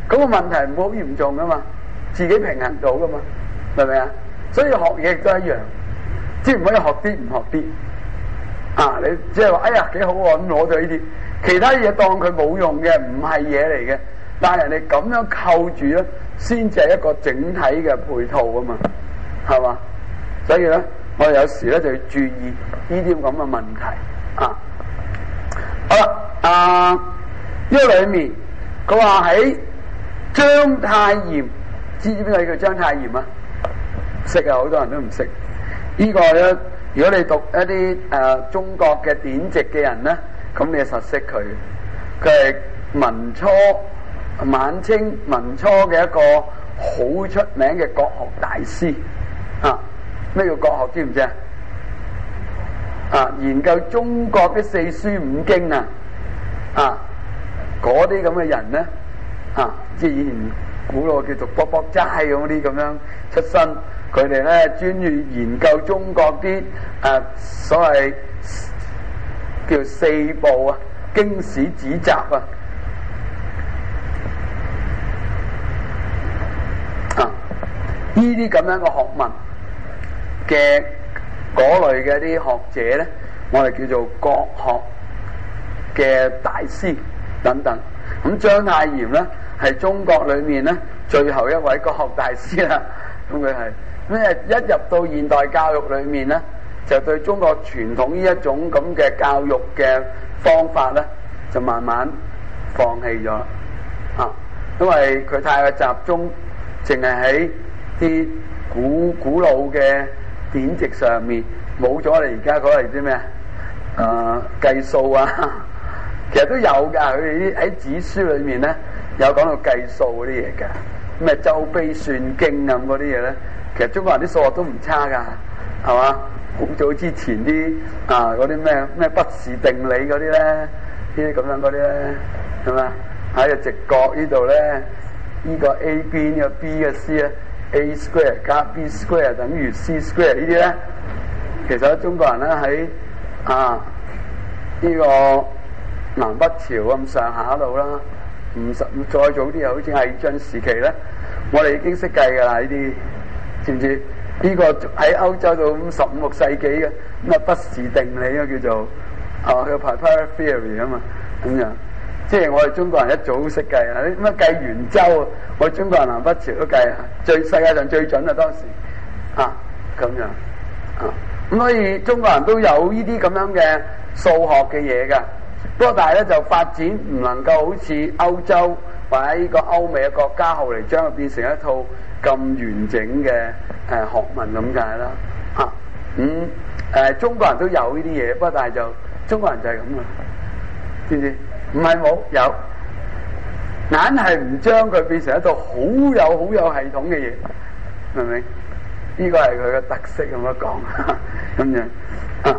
咁個問題唔會好嚴重噶嘛，自己平衡到噶嘛，明唔明啊？所以學嘢亦都一樣，即係唔可以學啲唔學啲。啊，你即係話哎呀幾好喎，咁攞咗呢啲，其他嘢當佢冇用嘅，唔係嘢嚟嘅。但係人哋咁樣扣住咧，先至係一個整體嘅配套啊嘛，係嘛？所以咧，我哋有時咧就要注意呢啲咁嘅問題啊。好啦，呢個裏面佢話喺章太炎，知唔知邊個叫章太炎啊？識啊，好多人都唔識。呢個咧，如果你讀一啲中國嘅典籍嘅人咧，咁你就實識佢。佢係民初、晚清民初嘅一個好出名嘅國學大師啊！咩叫國學知唔知啊？啊，研究中國啲四書五經啊！啊，嗰啲咁嘅人咧，啊，即係以前古老叫做卜卜齋咁啲咁樣出身，佢哋咧專於研究中國啲所謂叫四部啊，經史子集啊。呢啲咁樣嘅學問嘅嗰類嘅啲學者咧，我哋叫做國學嘅大師等等。咁章太炎咧係中國裏面咧最後一位國學大師啦。咁佢係咩？一入到現代教育裏面咧，就對中國傳統呢一種咁嘅教育嘅方法咧，就慢慢放棄咗啦。啊，因為佢太過集中，淨係喺啲古老嘅典籍上面，冇咗你而家嗰嚟啲咩計數啊，其實都有㗎。佢哋啲喺紙書裏面咧有講到計數嗰啲嘢㗎，咩周髀算經啊嗰啲嘢咧，其實中國人啲數學都唔差㗎，係嘛？好早之前啲嗰啲咩不是定理嗰啲咧，呢啲咁樣嗰啲咧，係嘛？喺個直角呢度咧，呢個 A 邊呢個 B 嘅 C 咧。A square 加 B square 等於 C square 呢啲咧，其實中國人咧喺呢個南北朝咁上下度啦，50再早啲又好似魏晉時期咧，我哋已經識計㗎啦呢啲，知唔知？呢個喺歐洲到15、16世紀嘅咁不是定理啊，叫做叫 Pythagorean theory 啊嘛，咁樣。即係我哋中國人一早都識計啊！啲乜計圓周，我哋中國人南北朝都計啊，世界上最準啊當時咁樣咁所以中國人都有呢啲咁樣嘅數學嘅嘢㗎。不過但係咧就發展唔能夠好似歐洲或者呢個歐美嘅國家後嚟將佢變成一套咁完整嘅學問咁解啦。中國人都有呢啲嘢，不過但係就中國人就係咁啊，知唔知？唔係冇有，硬係唔將佢變成一套好有系統嘅嘢，明唔明？呢個係佢嘅特色咁樣講，咁樣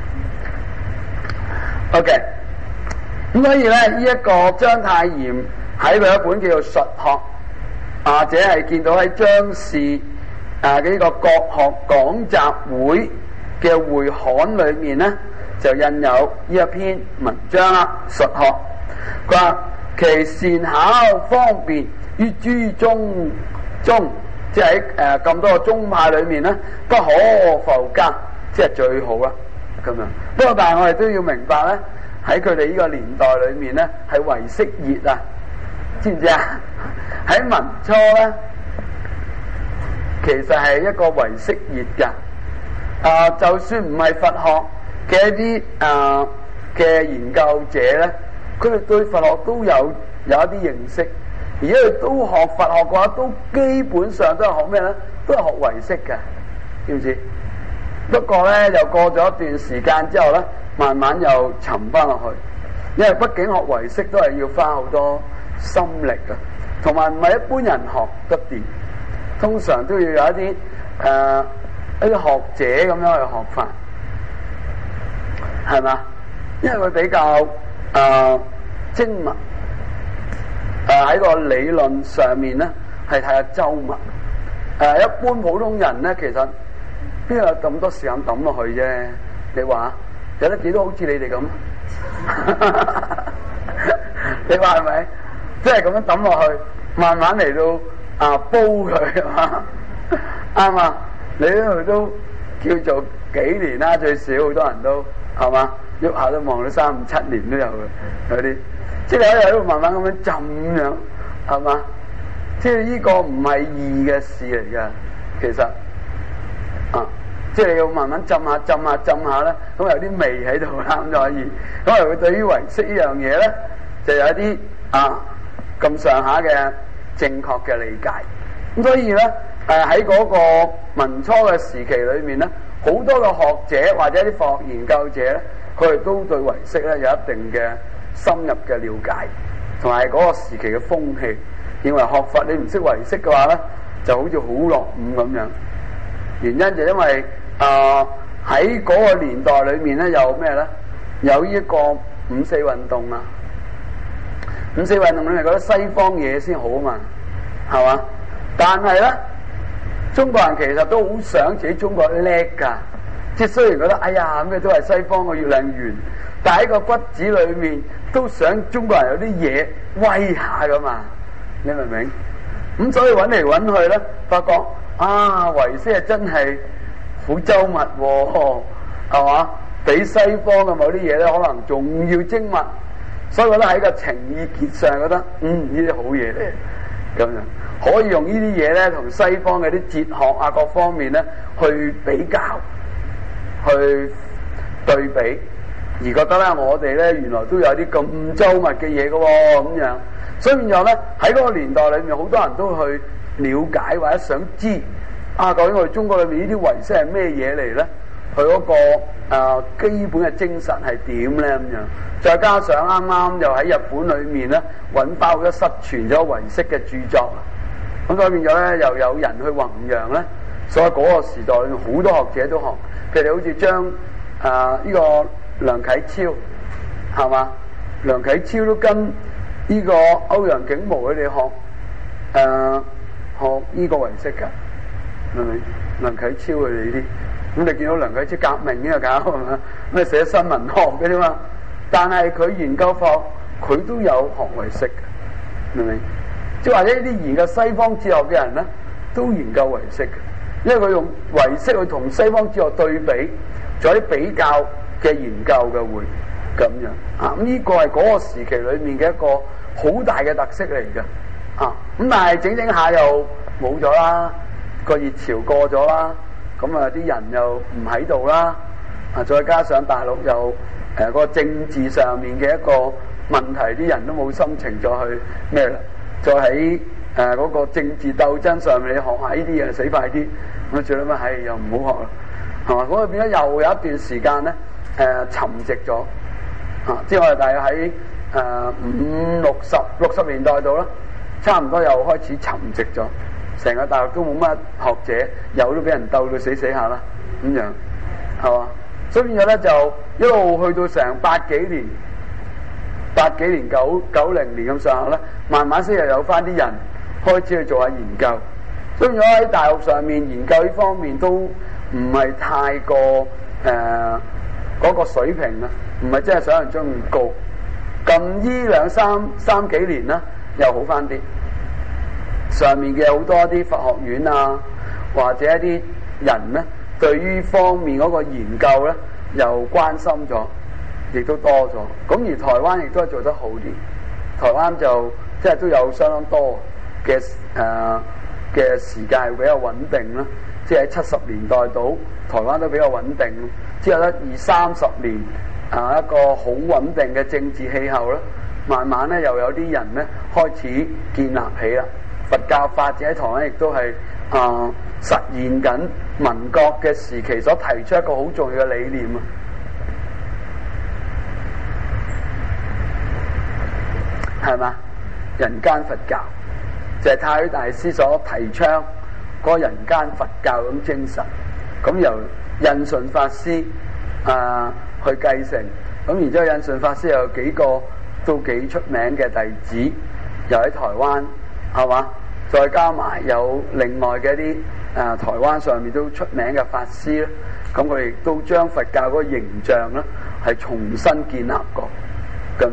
OK， 咁所以咧，呢一個章太炎喺佢一本叫做《術學》，或者係見到喺張氏呢個國學講習會嘅會刊裏面咧，就印有呢一篇文章啦，《術學》。佢話其善巧方便於諸宗中，即係喺咁多個宗派裏面咧，不可復加，即係最好啦。咁樣。不過但係我哋都要明白咧，喺佢哋呢個年代裏面咧，係唯識熱啊，知唔知啊？喺民初咧，其實係一個唯識熱㗎。就算唔係佛學嘅一啲嘅研究者咧，佢哋對佛學都有一啲認識，而家佢都學佛學嘅話，都基本上都係學咩咧？都係學唯識嘅，知唔知？不過咧，又過咗一段時間之後咧，慢慢又沉翻落去，因為畢竟學唯識都係要花好多心力嘅，同埋唔係一般人學得掂，通常都要有一啲一啲學者咁樣去學法，係嘛？因為佢比較精密，喺個理論上面咧係睇下周密。一般普通人咧，其實邊有咁多時間抌落去啫？你話有得幾多好似你哋咁？你話係咪？即係咁樣抌落去， 慢慢嚟到煲佢係嘛，啱啊！你呢度都叫做幾年啦，最少好多人都係嘛，喐下都望到3、5、7年都有嘅，有啲即係喺度慢慢咁樣浸樣係嘛，即係呢個唔係易嘅事嚟㗎，其實即係你要慢慢浸下咧，咁有啲味喺度啦，咁就可以。咁佢對於唯識呢樣嘢咧，就有一啲咁上下嘅正確嘅理解。咁所以咧，喺嗰個民初嘅時期裏面咧，好多嘅學者或者啲科學研究者咧，佢哋都對唯識咧有一定嘅深入嘅了解，同埋嗰個時期嘅風氣，認為學佛你唔識唯識嘅話咧，就好似好落伍咁樣。原因就因為喺嗰個年代裏面咧，有咩咧？有呢一個五四運動啊！五四運動你咪覺得西方嘢先好啊嘛，係嘛？但係咧，中國人其實都好想自己中國叻噶，即係雖然覺得哎呀咁嘅都係西方嘅月亮圓，但係喺個骨子裏面都想中國人有啲嘢威下噶嘛，你明唔明？咁所以揾嚟揾去咧，發覺唯識係真係好周密喎，係嘛？比西方嘅某啲嘢咧，可能仲要精密，所以覺得喺個情意結上覺得呢啲好嘢嚟，咁樣可以用呢啲嘢咧同西方嘅啲哲學各方面咧去比較，去對比，而覺得咧我哋咧原來都有啲咁周密嘅嘢嘅喎，咁樣，所以變咗咧喺嗰個年代裏面，好多人都去了解或者想知究竟我哋中國裏面呢啲唯識係咩嘢嚟咧？佢嗰個基本嘅精神係點咧？咁樣，再加上啱啱又喺日本裏面咧揾翻好多失傳咗唯識嘅著作，咁所以變咗咧又有人去弘揚咧，所以嗰個時代裏面好多學者都學，譬如好似將呢個梁啟超係嘛，梁啟超都跟呢個歐陽竟無佢哋學呢個唯識㗎，係咪？梁啟超佢哋呢啲。咁你見到梁啟超革命呢個搞係嘛？咁寫新聞學嘅啫嘛，但係佢研究法佢都有學唯識嘅，明唔明？即係或者呢啲研究西方哲學嘅人咧，都研究唯識嘅，因為佢用唯識去同西方哲學對比，做啲比較嘅研究嘅會咁樣咁呢個係嗰個時期裏面嘅一個好大嘅特色嚟嘅咁但係整整下又冇咗啦，個熱潮過咗啦。咁啲人又唔喺度啦，再加上大陸又個政治上面嘅一個問題，啲人都冇心情再去咩啦，再喺嗰個政治鬥爭上面，你學下呢啲嘢死快啲，咁最尾又唔好學啦，係嘛？咁變咗又有一段時間咧沉寂咗，即係我哋大約喺60年代度啦，差唔多又開始沉寂咗。成個大陸都冇乜學者，有都俾人鬥到死下啦，咁樣係嘛？所以變咗咧就一路去到成80幾年90年咁上下咧，慢慢先又有翻啲人開始去做下研究。所以變咗喺大陸上面研究呢方面都唔係太過嗰個水平啦，唔係真係想象中咁高。近呢三幾年啦，又好翻啲。上面嘅好多啲佛學院或者一啲人咧，對於方面嗰個研究咧，又關心咗，亦都多咗。咁而台灣亦都係做得好啲，台灣就即係都有相當多嘅時間係比較穩定啦。即係喺70年代度，台灣都比較穩定。之後咧20-30年一個好穩定嘅政治氣候啦，慢慢咧又有啲人咧開始建立起啦。佛教發展喺台灣亦都係實現緊民國嘅時期所提出一個好重要嘅理念係嘛？人間佛教就係太虛大師所提倡嗰個人間佛教咁精神，咁由印順法師去繼承，咁然之後印順法師有幾個都幾出名嘅弟子，又喺台灣係嘛？再加埋有另外嘅一啲台灣上面都出名嘅法師咧，咁佢亦都將佛教嗰個形象咧係重新建立過咁樣。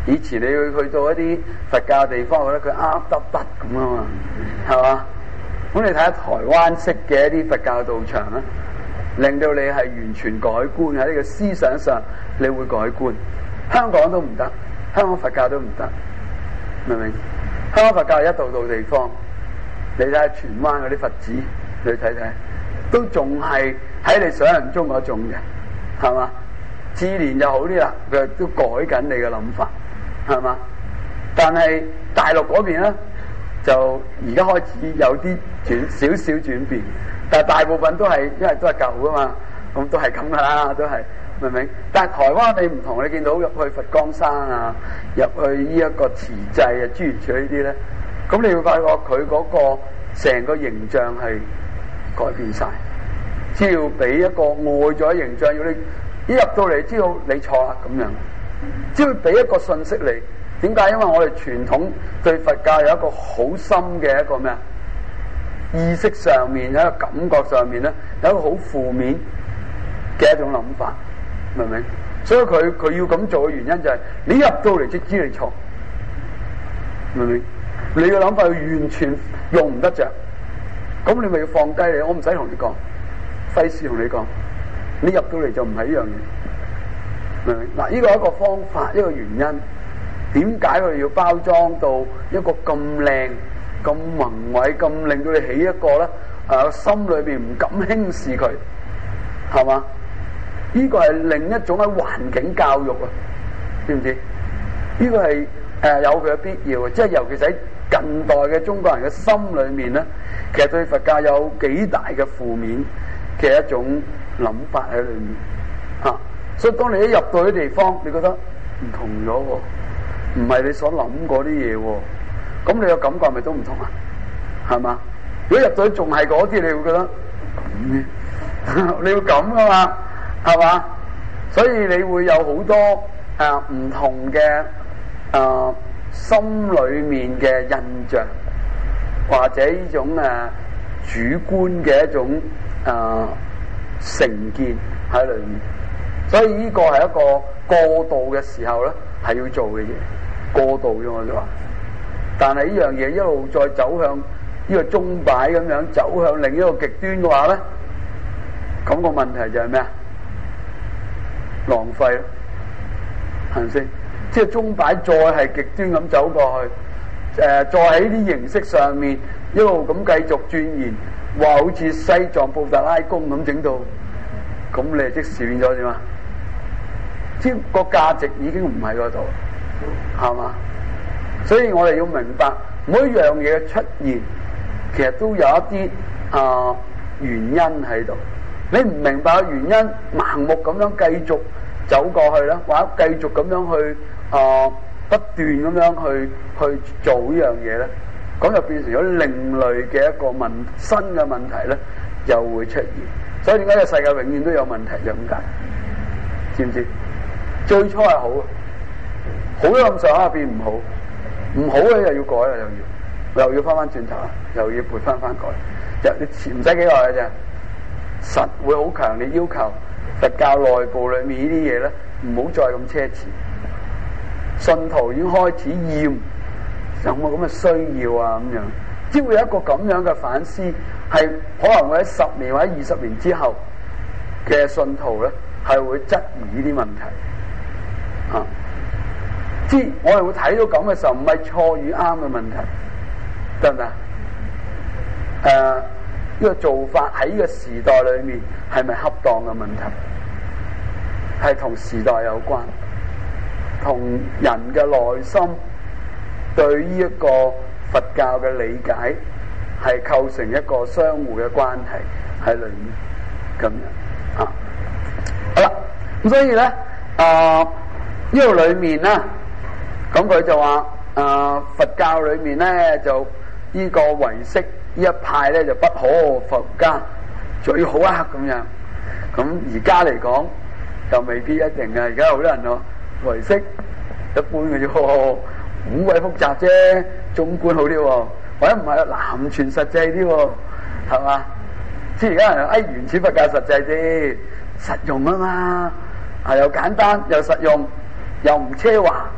以前你去到一啲佛教地方，覺得佢啱得得咁啊嘛，係嘛？咁你睇下台灣式嘅一啲佛教道場咧，令到你係完全改觀喺呢個思想上，你會改觀。香港都唔得，香港佛教都唔得，明唔明？香港佛教係一道地方，你睇下荃灣嗰啲佛寺，你睇睇，都仲係喺你想象中嗰種嘅，係嘛？自然就好啲啦，佢都改緊你嘅諗法，係嘛？但係大陸嗰邊咧，就而家開始有啲少少轉變，但係大部分都係因為都係舊噶嘛，咁都係咁噶啦，都係明唔明？但係台灣你唔同，你見到入去佛光山啊，入去呢一個慈濟啊，諸如此類呢啲咧，咁你會發覺佢嗰個成個形象係改變晒，只要俾一個外在形象，要你一入到嚟知道你錯啦咁樣，只要俾一個信息你。點解？因為我哋傳統對佛教有一個好深嘅一個咩啊？意識上面，一個感覺上面咧，有一個好負面嘅一種諗法，明唔明？所以佢要咁做嘅原因就係、是、你入到嚟即知你錯，明唔明？你嘅諗法完全用唔得着，咁你咪要放低你，我唔使同你講，費事同你講，你入到嚟就唔係呢樣嘢，明唔明？嗱，呢個係一個方法，一個原因。點解佢要包裝到一個咁靚、咁宏偉、咁令到你起一個咧？心裏邊唔敢輕視佢，係嘛？呢個係另一種嘅環境教育啊，知唔知？呢個係有佢嘅必要嘅，即係尤其是喺近代嘅中國人嘅心裏面咧，其實對佛教有幾大嘅負面嘅一種諗法喺裏面嚇。所以當你一入到啲地方，你覺得唔同咗喎。唔係你所諗嗰啲嘢喎，咁你個感覺係咪都唔同啊？係嘛？如果入到仲係嗰啲，你會覺得咁嘅，你要咁噶嘛？係嘛？所以你會有好多唔同嘅心裏面嘅印象，或者呢種主觀嘅一種成見喺裏面。所以呢個係一個過渡嘅時候咧，係要做嘅嘢。過度啫，我就話，但係呢樣嘢一路再走向呢個鐘擺咁樣，走向另一個極端嘅話咧，咁個問題就係咩啊？浪費咯，係咪先？即係鐘擺再係極端咁走過去，再喺啲形式上面一路咁繼續鑽研，話好似西藏布達拉宮咁整到，咁你即時變咗點啊？即係個價值已經唔喺嗰度。係嘛？所以我哋要明白每一樣嘢嘅出現，其實都有一啲原因喺度。你唔明白嘅原因，盲目咁樣繼續走過去啦，或者繼續咁樣去不斷咁樣去做呢樣嘢咧，咁就變成咗另類嘅一個新嘅問題咧，又會出現。所以點解個世界永遠都有問題就咁解？知唔知？最初係好。好咗咁上下變唔好，唔好咧又要改啦，又要翻轉頭啦，又要撥翻改，你唔使幾耐嘅啫，實會好強烈要求佛教內部裏面呢啲嘢咧，唔好再咁奢侈。信徒已經開始厭，有冇咁嘅需要啊？咁樣，只會有一個咁樣嘅反思，係可能會喺10年或者20年之後嘅信徒咧，係會質疑呢啲問題啊。我哋會睇到咁嘅時候，唔係錯與啱嘅問題，得唔得？呢個做法喺呢個時代裏面係咪恰當嘅問題？係同時代有關，同人嘅內心對呢一個佛教嘅理解係構成一個相互嘅關係喺裏面咁樣啊。好啦，咁所以咧呢度裏面咧。咁佢就話佛教裏面咧就呢個唯識呢一派咧就不可佛家最好啊咁樣。咁而家嚟講就未必一定嘅，而家好多人話唯識一般嘅啫，好鬼複雜啫，中觀好啲喎，或者唔係南傳實際啲喎，係嘛？即係而家人話原始佛教實際啲，實用啊嘛，又簡單又實用，又唔奢華。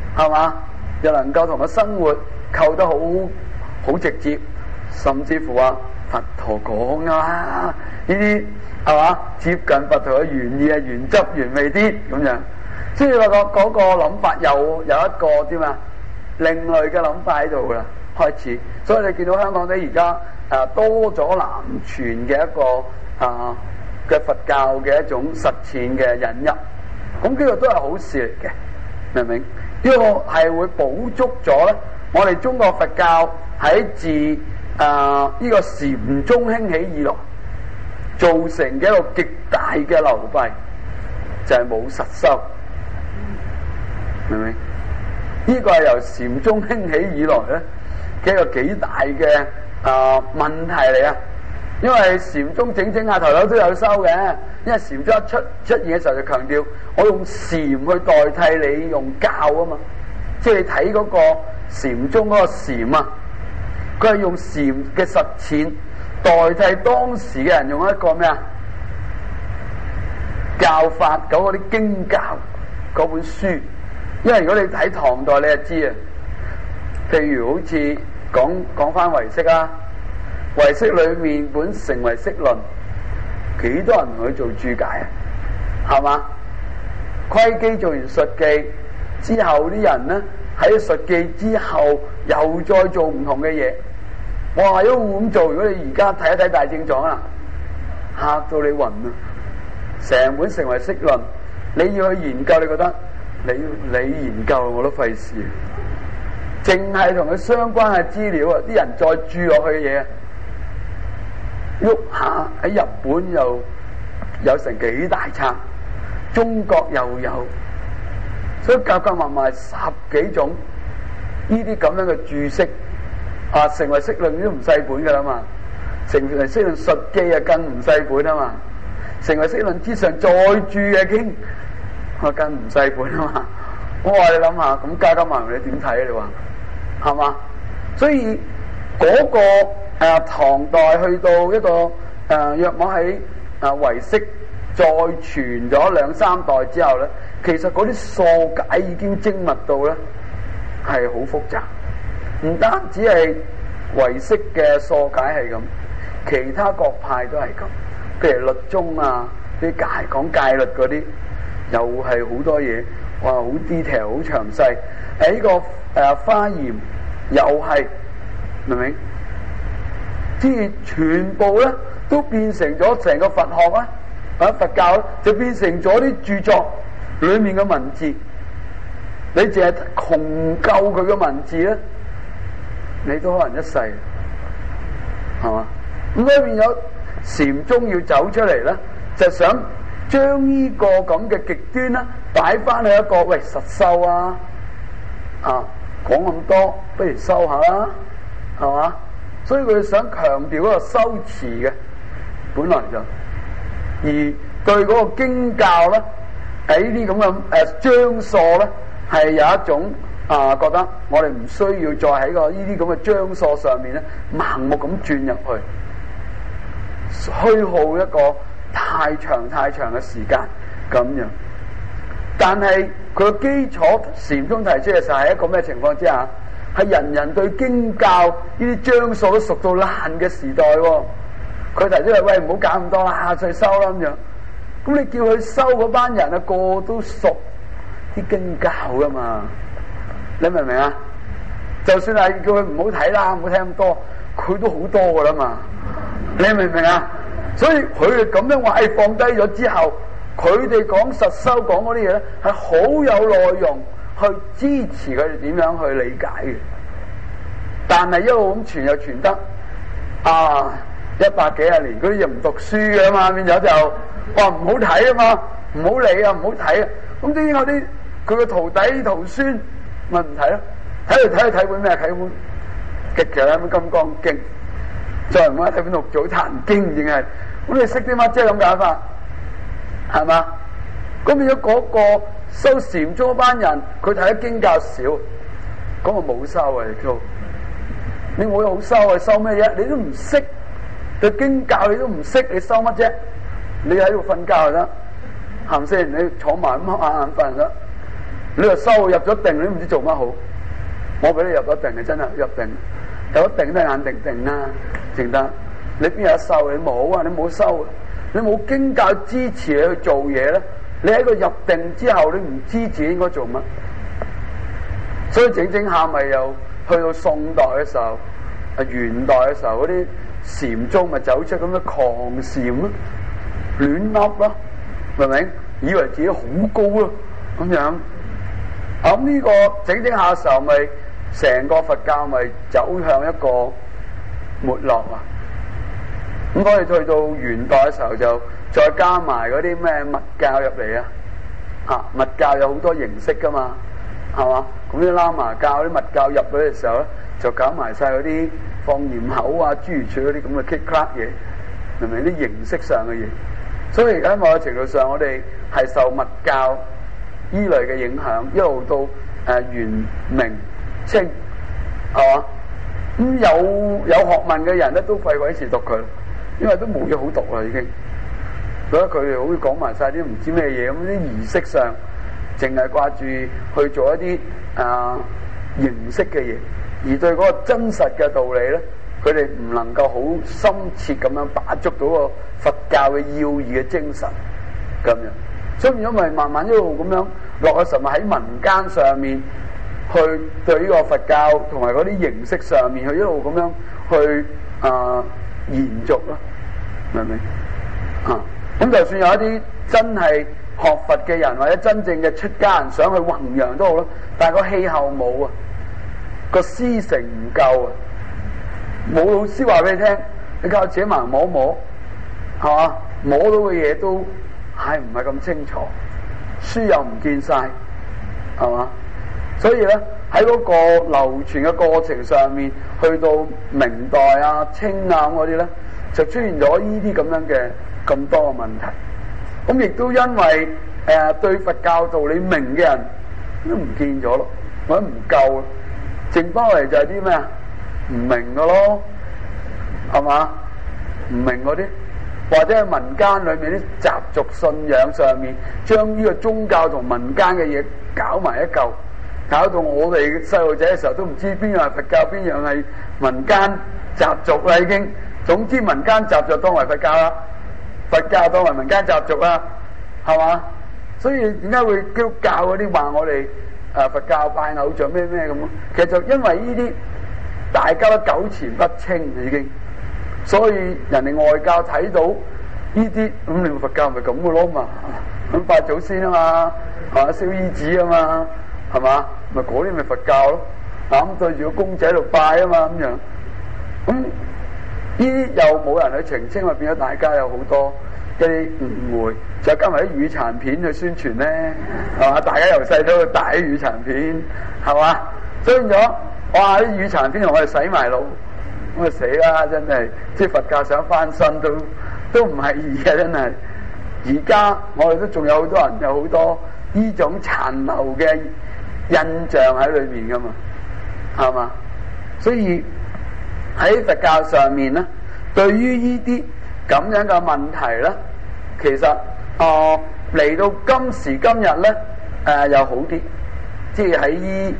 係嘛？又能夠同個生活扣得好直接，甚至乎話佛陀講啊，呢啲係嘛接近佛陀嘅原意啊，原汁原味啲咁樣。所以話嗰個諗法有一個啲嘛另類嘅諗法喺度啦，開始。所以你見到香港咧而家多咗南傳嘅一個嘅佛教嘅一種實踐嘅引入，咁呢個都係好事嚟嘅，明唔明？呢個係會補足咗咧，我哋中國佛教喺自呢個禪宗興起以來造成嘅一個極大嘅流弊，就係冇實修，明唔明？呢個係由禪宗興起以來咧嘅一個幾大嘅問題嚟啊！因為禪宗整下頭頭都有修嘅，因為禪宗一出現嘅時候就強調我用禪去代替你用教啊嘛，即係你睇嗰個禪宗嗰個禪啊，佢係用禪嘅實踐代替當時嘅人用一個咩啊教法嗰啲經教嗰本書。因為如果你睇唐代你就知啊，譬如好似講翻唯識啦，唯識裏面本成唯識論，幾多人同佢做注解啊？係嘛？窺基做完述記之後，啲人咧喺述記之後又再做唔同嘅嘢。哇！如果咁做，如果你而家睇一睇大正藏啦，嚇到你暈啊！成本成唯識論，你要去研究，你覺得你研究我都費事，淨係同佢相關嘅資料啊，啲人再注落去嘅嘢，喐下喺日本又有成幾大冊，中國又有，所以夾埋十幾種呢啲咁樣嘅注釋啊，成唯識論都唔細本噶啦嘛，成唯識論述記啊更唔細本啊嘛，成唯識論之上再注嘅經啊更唔細本啊嘛。我話你諗下，咁加埋你點睇啊？你話係嘛？所以嗰個唐代去到一個約莫喺唯識再傳咗2、3代之後咧，其實嗰啲疏解已經精密到咧係好複雜，唔單止係唯識嘅疏解係咁，其他各派都係咁。譬如律宗啊，啲講戒律嗰啲，又係好多嘢，哇，好 detail， 好詳細。呢個華嚴又係，明唔明？即係全部咧都變成咗成個佛學啊，佛教咧就變成咗啲著作裏面嘅文字。你淨係窮究佢嘅文字咧，你都可能一世，係嘛？咁裏面有禪宗要走出嚟咧，就想將呢個咁嘅極端啦擺翻去一個喂實修啊，講咁多不如修下啦，係嘛？所以佢想強調嗰個修持嘅，本來就而對嗰個經教咧喺呢啲咁嘅章數咧係有一種覺得我哋唔需要再喺個呢啲咁嘅章數上面咧盲目咁轉入去，虛耗一個太長嘅時間咁樣。但係佢嘅基礎禪宗提出嘅時候係一個咩情況之下？係人人對經教呢啲章數都熟到爛嘅時代喎。佢提出嚟，喂，唔好搞咁多啦，再修啦咁樣。咁你叫佢修嗰班人啊，個個都熟啲經教噶嘛？你明唔明啊？就算係叫佢唔好睇啦，唔好睇咁多，佢都好多噶啦嘛。你明唔明啊？所以佢哋咁樣話，放低咗之後，佢哋講實修講嗰啲嘢咧，係好有內容去支持佢哋點樣去理解嘅。但係一路咁傳又傳得100幾廿年，嗰啲人唔讀書嘅嘛，變咗就話唔好睇啊嘛，唔好理啊，唔好睇啊。咁點解有啲佢個徒弟徒孫咪唔睇咯？睇本咩？睇本極其啦，本《金剛經》，再唔係睇本《六祖壇經》，淨係咁你識啲乜啫？咁解法係嘛？咁變咗嗰個修禪宗嗰班人，佢睇得經教少，咁啊冇修啊！亦都你冇好修啊？修咩啫？你都唔識對經教，你都唔識，你修乜啫？你喺度瞓覺就得，係咪先？你坐埋咁瞌眼瞓就得， 你又收入咗定，你都唔知做乜好。我俾你入咗定係真係入定，入咗定都係眼定定啦，淨得。你邊有得收？你冇啊！你冇收，你冇經教支持你去做嘢咧。你喺個入定之後，你唔知自己應該做乜，所以整整下咪又去到宋代嘅時候，元代嘅時候嗰啲禪宗咪走出咁嘅狂禪咯，亂噏咯，明唔明？以為自己好高咯，咁樣。咁呢個整整下嘅時候，咪成個佛教咪走向一個沒落啊！咁所以去到元代嘅時候就再加埋嗰啲咩密教入嚟啊！密教有好多形式噶嘛，係嘛？咁啲喇嘛教啲密教入去嘅時候咧，就搞埋晒嗰啲放焰口啊、諸如此類嗰啲咁嘅 kick clack 嘢，明唔明？啲形式上嘅嘢。所以而家某個程度上，我哋係受密教依類嘅影響，一路到元明清，係嘛？咁有學問嘅人咧，都廢鬼事讀佢，因為都冇嘢好讀啦，已經。覺得佢哋好似講埋晒啲唔知咩嘢，咁啲儀式上，淨係掛住去做一啲形式嘅嘢，而對嗰個真實嘅道理咧，佢哋唔能夠好深切咁樣把捉到個佛教嘅要義嘅精神咁樣，所以變咗咪慢慢一路咁樣落去，實咪喺民間上面去對呢個佛教同埋嗰啲形式上面去一路咁樣去延續咯，明唔明？咁就算有一啲真係學佛嘅人或者真正嘅出家人想去弘揚都好咯，但係個氣候冇啊，個師承唔夠啊，冇老師話俾你聽，你靠自己盲摸摸，係嘛？摸到嘅嘢都係唔係咁清楚，書又唔見晒，係嘛？所以咧喺嗰個流傳嘅過程上面，去到明代啊、清啊嗰啲咧，就出現咗呢啲咁樣嘅咁多嘅問題。咁亦都因為對佛教道理明嘅人都唔見咗咯，或者唔夠，剩翻嚟就係啲咩啊？唔明嘅咯，係嘛？唔明嗰啲，或者係民間裏面啲習俗信仰上面，將呢個宗教同民間嘅嘢搞埋一嚿，搞到我哋細路仔嘅時候都唔知邊樣係佛教，邊樣係民間習俗啦已經。總之民間習俗當為佛教啦，佛教當為民間習俗啦，係嘛？所以點解會基督教嗰啲話我哋佛教拜偶像咩咩咁？其實就因為呢啲大家都糾纏不清已經，所以人哋外教睇到呢啲，咁你佛教咪咁嘅咯嘛？咁拜祖先啊嘛，係嘛？燒衣紙啊嘛，係嘛？咪嗰啲咪佛教咯，咁對住個公仔喺度拜啊嘛咁樣。咁呢啲又冇人去澄清，咪變咗大家有好多一啲誤會，再加埋啲語殘片去宣傳咧，係嘛？大家由細到大啲語殘片，係嘛？所以咗，哇！啲語殘片同我哋洗埋腦，咁啊死啦！真係，即係佛教想翻身都唔係易嘅，真係。而家我哋都仲有好多人有好多呢種殘留嘅印象喺裏面噶嘛，係嘛？所以喺佛教上面咧，對於呢啲咁樣嘅問題咧，其實嚟到今時今日咧，又好啲，即係喺呢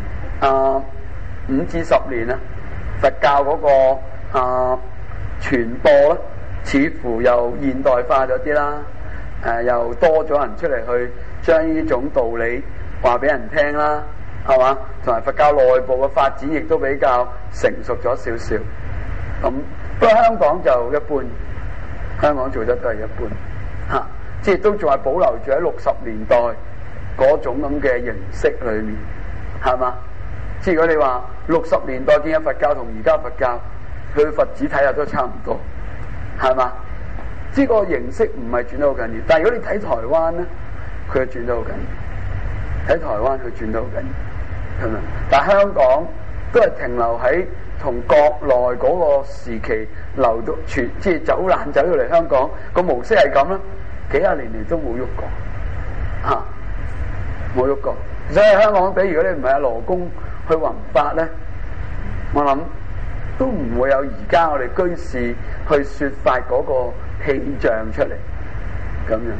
5至10年啊，佛教嗰個傳播咧，似乎又現代化咗啲啦，又多咗人出嚟去將呢種道理話俾人聽啦，係嘛？同埋佛教內部嘅發展亦都比較成熟咗少少。咁不過香港就一般，香港做得都係一般，即係都仲係保留住喺60年代嗰種咁嘅形式裏面，係嘛？即係如果你話60年代見嘅佛教同而家佛教，佢佛子睇下都差唔多，係嘛？即係個形式唔係轉得好緊要，但係如果你睇台灣咧，佢就轉得好緊要。睇台灣佢轉得好緊要，係咪？但係香港都係停留喺同國內嗰個時期流到即係走難走到嚟香港個模式係咁啦，幾廿年嚟都冇喐過，冇喐過。所以香港比如果你唔係阿羅公去弘法咧，我諗都唔會有而家我哋居士去說法嗰個氣象出嚟咁樣。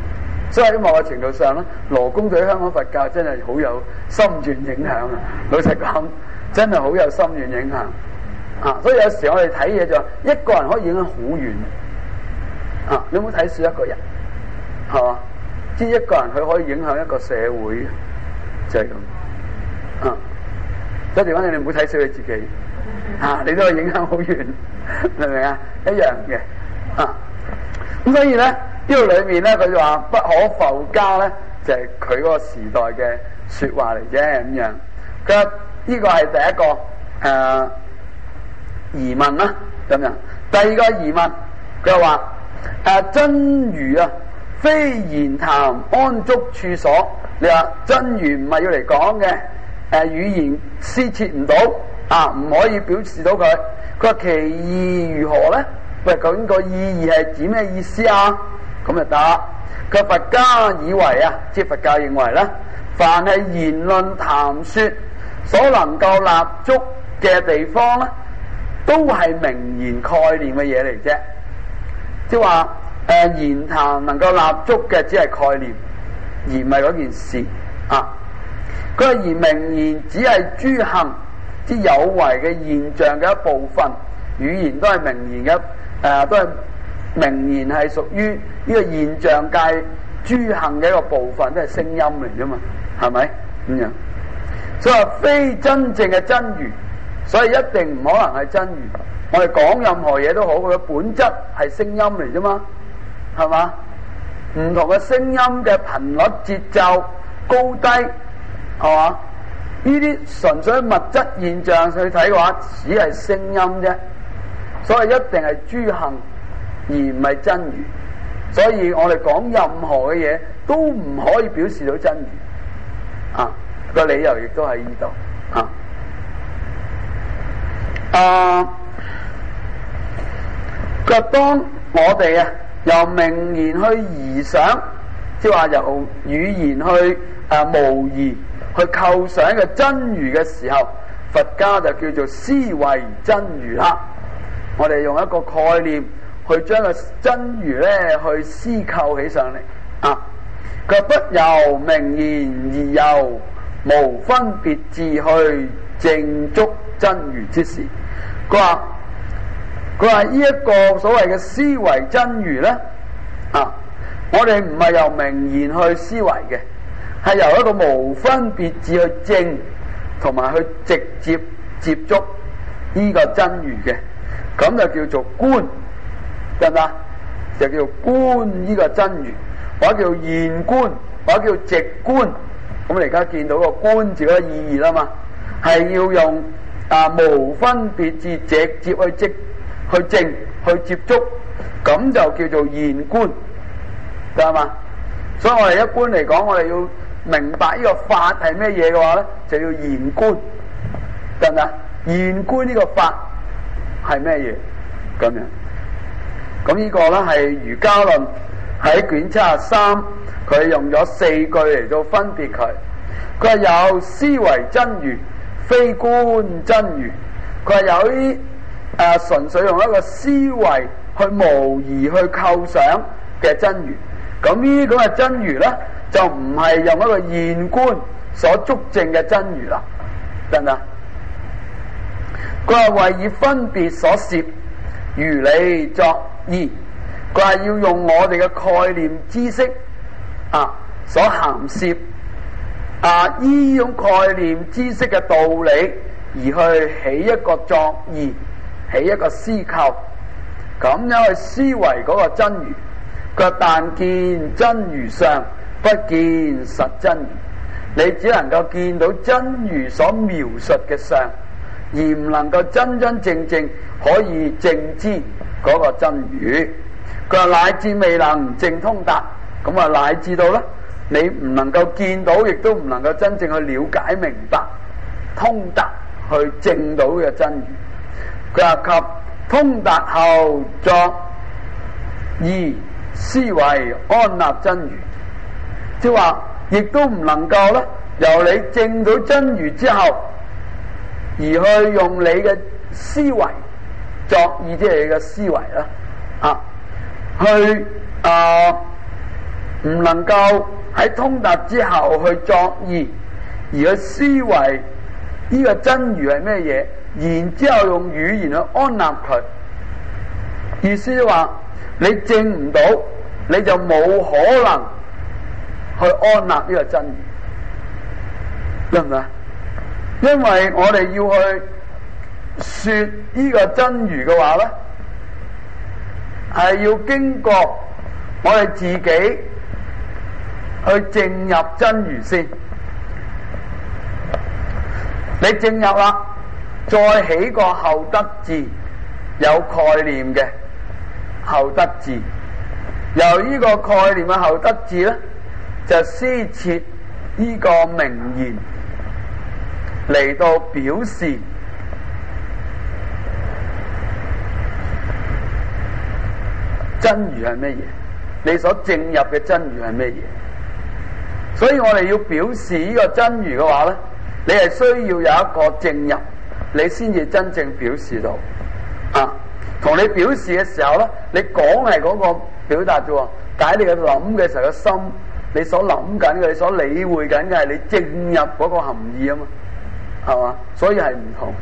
所以喺某個程度上咧，羅公對香港佛教真係好有深遠影響啊！老實講，真係好有深遠影響啊！所以有時我哋睇嘢就話，一個人可以影響好遠啊！你有冇睇少一個人？係嘛？即係一個人佢可以影響一個社會，就係咁啊！所以調翻轉，你唔好睇少你自己啊！你都可以影響好遠，明唔明啊？一樣嘅啊！咁所以咧，呢度裏面咧，佢就話不可復加咧，就係佢嗰個時代嘅說話嚟啫咁樣。佢話呢個係第一個疑問啦，咁樣。第二個疑問，佢話真如啊，非言談安足處所。你話真如唔係要嚟講嘅，語言施設唔到啊，唔可以表示到佢。佢話其義如何咧？喂，究竟個意義係指咩意思啊？咁就得。佢佛家以為啊，即係佛教認為咧，凡係言論談說所能夠立足嘅地方咧，都係名言概念嘅嘢嚟啫。即係話言談能夠立足嘅只係概念，而唔係嗰件事啊。佢話而名言只係諸行之有為嘅現象嘅一部分，語言都係名言嘅。都係名言，係屬於呢個現象界諸行嘅一個部分，都係聲音嚟啫嘛，係咪咁樣？所以話非真正嘅真如，所以一定唔可能係真如。我哋講任何嘢都好，佢嘅本質係聲音嚟啫嘛，係嘛？唔同嘅聲音嘅頻率、節奏、高低，係嘛？呢啲純粹物質現象去睇嘅話，只係聲音啫。所以一定係諸行，而唔係真如。所以我哋講任何嘅嘢都唔可以表示到真如。啊，個理由亦都喺呢度。佢話當我哋由名言去擬想，即係話由語言去模擬去構想一個真如嘅時候，佛家就叫做思維真如啦。我哋用一個概念去將個真如咧去思構起上嚟啊！佢不由名言而由無分別智去證觸真如之時，佢話呢一個所謂嘅思維真如咧啊，我哋唔係由名言去思維嘅，係由一個無分別智去證同埋去直接接觸呢個真如嘅。咁就叫做觀，得唔得？就叫做觀呢個真如，或者叫現觀，或者叫直觀。咁你而家見到個觀字嗰個意義啦嘛，係要用無分別智直接去證去接觸，咁就叫做現觀，得嘛？所以我哋一般嚟講，我哋要明白呢個法係咩嘢嘅話咧，就要現觀，得唔得？現觀呢個法係咩嘢咁樣？咁呢個咧係瑜伽論喺卷73，佢用咗4句嚟到分別佢。佢話有思維真如，非觀真如。佢話有啲純粹用一個思維去模擬去構想嘅真如。咁呢個嘅真如咧，就唔係用一個現觀所觸證嘅真如啦，得唔得？佢話為以分別所攝，如理作義。佢話要用我哋嘅概念知識所涵攝依呢種概念知識嘅道理，而去起一個作義，起一個思構，咁樣去思維嗰個真如。佢話但見真如相，不見實真如。你只能夠見到真如所描述嘅相，而唔能夠真真正正可以證知嗰個真如。佢話乃至未能證通達，咁乃至到咧，你唔能夠見到，亦都唔能夠真正去了解明白通達去證到嘅真如。佢話及通達後作義思維安立真如，即係話亦都唔能夠咧，由你證到真如之後，而去用你嘅思維作義，即係你嘅思維啦，去唔能夠喺通達之後去作意，而去思維呢個真如係咩嘢，然之後用語言去安納佢。意思話你證唔到，你就冇可能去安納呢個真如，得唔得？因為我哋要去說呢個真如嘅話咧，係要經過我哋自己去證入真如先。你證入啦，再起個後得智，有概念嘅後得智，由呢個概念嘅後得智咧，就施設呢個名言嚟到表示真如係咩嘢，你所證入嘅真如係咩嘢。所以我哋要表示呢個真如嘅話咧，你係需要有一個證入，你先至真正表示到。同你表示嘅時候咧，你講係嗰個表達啫，但係你嘅諗嘅時候嘅心，你所諗緊嘅，你所理會緊嘅係你證入嗰個含義啊嘛，係嘛？所以係唔同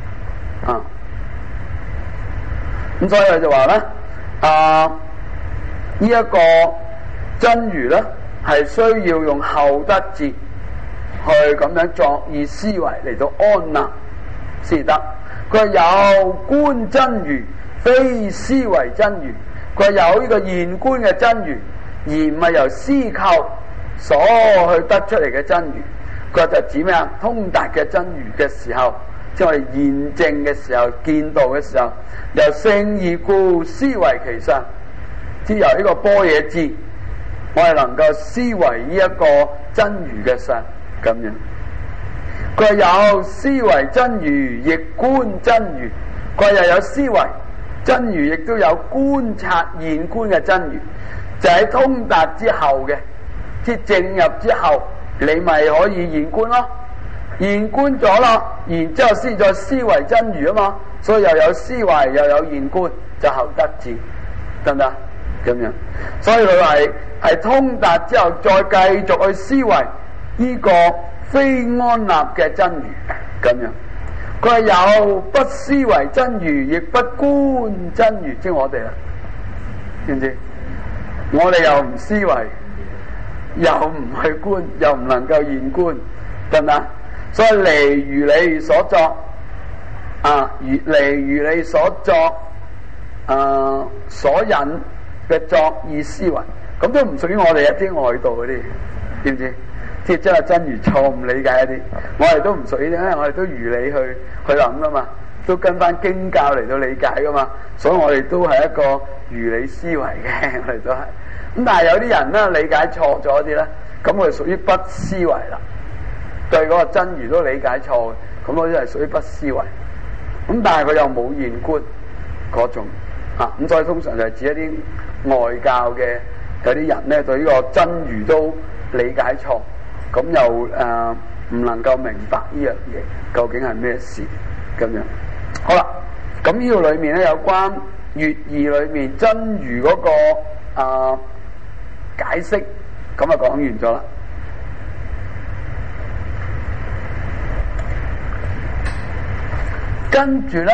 咁所以佢就話咧，呢一個真如咧係需要用後得智去咁樣作意思維嚟到安納先得。佢話有觀真如，非思維真如。佢話有呢個現觀嘅真如，而唔係由思構所去得出嚟嘅真如。佢話就指咩啊？通達嘅真如嘅時候，即係我哋現證嘅時候、見道嘅時候，由聖義故思維其上，即由呢個般若智，我係能夠思維呢一個真如嘅相咁樣。佢話有思維真如，亦觀真如。佢又有思維真如，亦都有觀察現觀嘅真如。就喺通達之後嘅，即係證入之後，你咪可以現觀咯。現觀咗啦，然之後先再思維真如啊嘛。所以又有思維又有現觀，就後得智，得唔得？咁樣，所以佢係通達之後再繼續去思維呢個非安立嘅真如咁樣。佢係有不思維真如，亦不觀真如，即係我哋啦，知唔知？我哋又唔思維，又唔去觀，又唔能夠現觀，得唔得？所以離如理所作離如理所作所引嘅作意思維，咁都唔屬於我哋一啲外道嗰啲，知唔知？即係將個真如錯誤理解一啲，我哋都唔屬於，因為我哋都如理去諗噶嘛，都跟翻經教嚟到理解噶嘛，所以我哋都係一個如理思維嘅，我哋都係。咁但係有啲人咧理解錯咗啲咧，咁我哋屬於不思維啦，對嗰個真如都理解錯嘅，咁嗰啲係屬於不思維。咁但係佢又冇現觀嗰種咁所以通常就係指一啲外教嘅有啲人咧，對呢個真如都理解錯，咁又唔能夠明白呢樣嘢究竟係咩事咁樣。好啦，咁呢度裏面咧有關粵義裏面真如嗰個解釋，咁啊講完咗啦。跟住咧，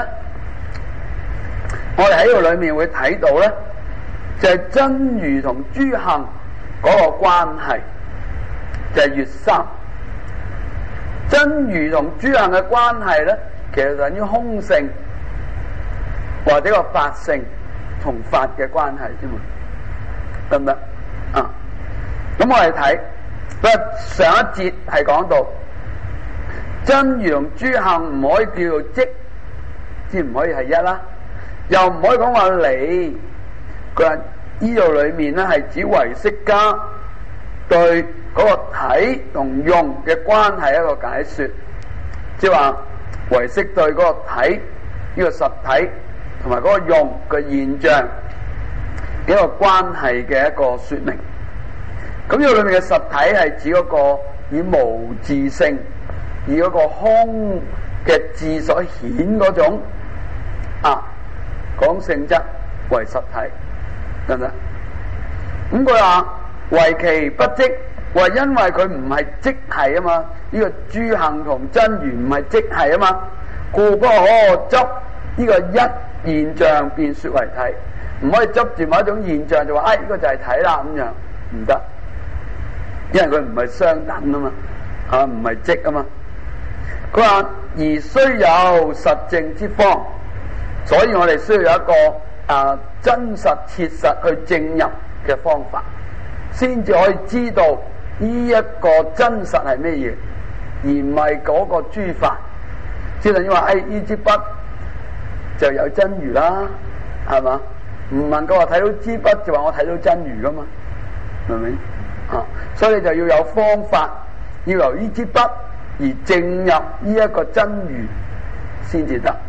我哋喺度裏面會睇到咧，就係真如同諸行嗰個關係，就係月三。真如同諸行嘅關係咧，其實等於空性或者個法性同法嘅關係啫嘛，得唔得？咁我哋睇，上一節係講到真如同諸行唔可以叫做即，即唔可以係一啦，又唔可以講話離。佢話呢度裏面咧係指唯識家對嗰個體同用嘅關係一個解說，即係話唯識對嗰個體呢個實體同埋嗰個用嘅現象嘅一個關係嘅一個說明。咁呢個裏面嘅實體係指嗰個以無自性，以嗰個空嘅智所顯嗰種嗰種性質為實體，得唔得？咁佢話為其不即，話因為佢唔係即係啊嘛，呢個諸行同真如唔係即係啊嘛，故不可執呢個一現象便說為體，唔可以執住某一種現象就話呢個就係體啦咁樣，唔得，因為佢唔係相等啊嘛，唔係即啊嘛。佢話而須有實證之方，所以我哋需要有一個真實切實去證入嘅方法，先至可以知道呢一個真實係咩嘢，而唔係嗰個諸法。即係等於話呢支筆就有真如啦，係嘛？唔能夠話睇到支筆就話我睇到真如噶嘛，明唔明？所以就要有方法，要由呢支筆而證入呢一個真如先至得。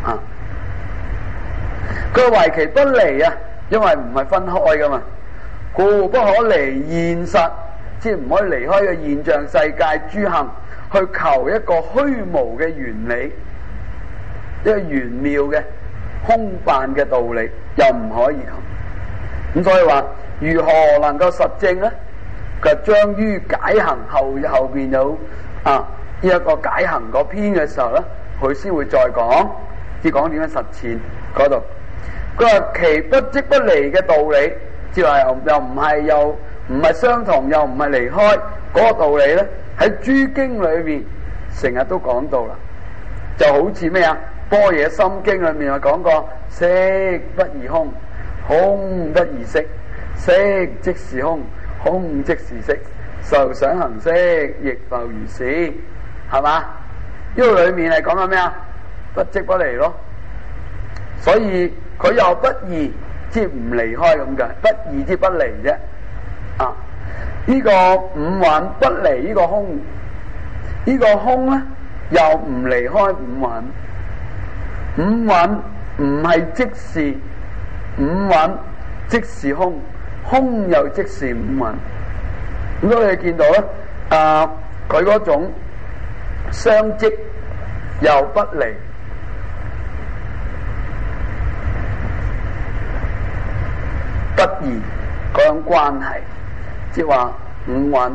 佢為其不離啊，因為唔係分開噶嘛，故不可離現實，即係唔可以離開個現象世界諸行，去求一個虛無嘅原理，一個玄妙嘅空泛嘅道理，又唔可以求。咁所以話如何能夠實證呢？佢將於解行後邊有呢一個解行嗰篇嘅時候咧，佢先會再講，即係講點樣實踐嗰度。佢話其不即不離嘅道理，即係又唔係相同，又唔係離開嗰個道理咧，喺諸經裏面成日都講到啦。就好似咩啊？般若心經裏面有講過，色不異空，空不異色，色即是空，空即是色，受想行識亦復如是，係嘛？呢個裏面係講緊咩啊？不即不離咯。所以佢又不異，即係唔離開咁嘅，不異即不離啫。呢個五蘊不離呢個空，呢個空咧又唔離開五蘊。五蘊唔係即是五蘊，即是空，空又即是五蘊。咁所以你見到咧，佢嗰種相即又不離，不異嗰種關係，即係話五蘊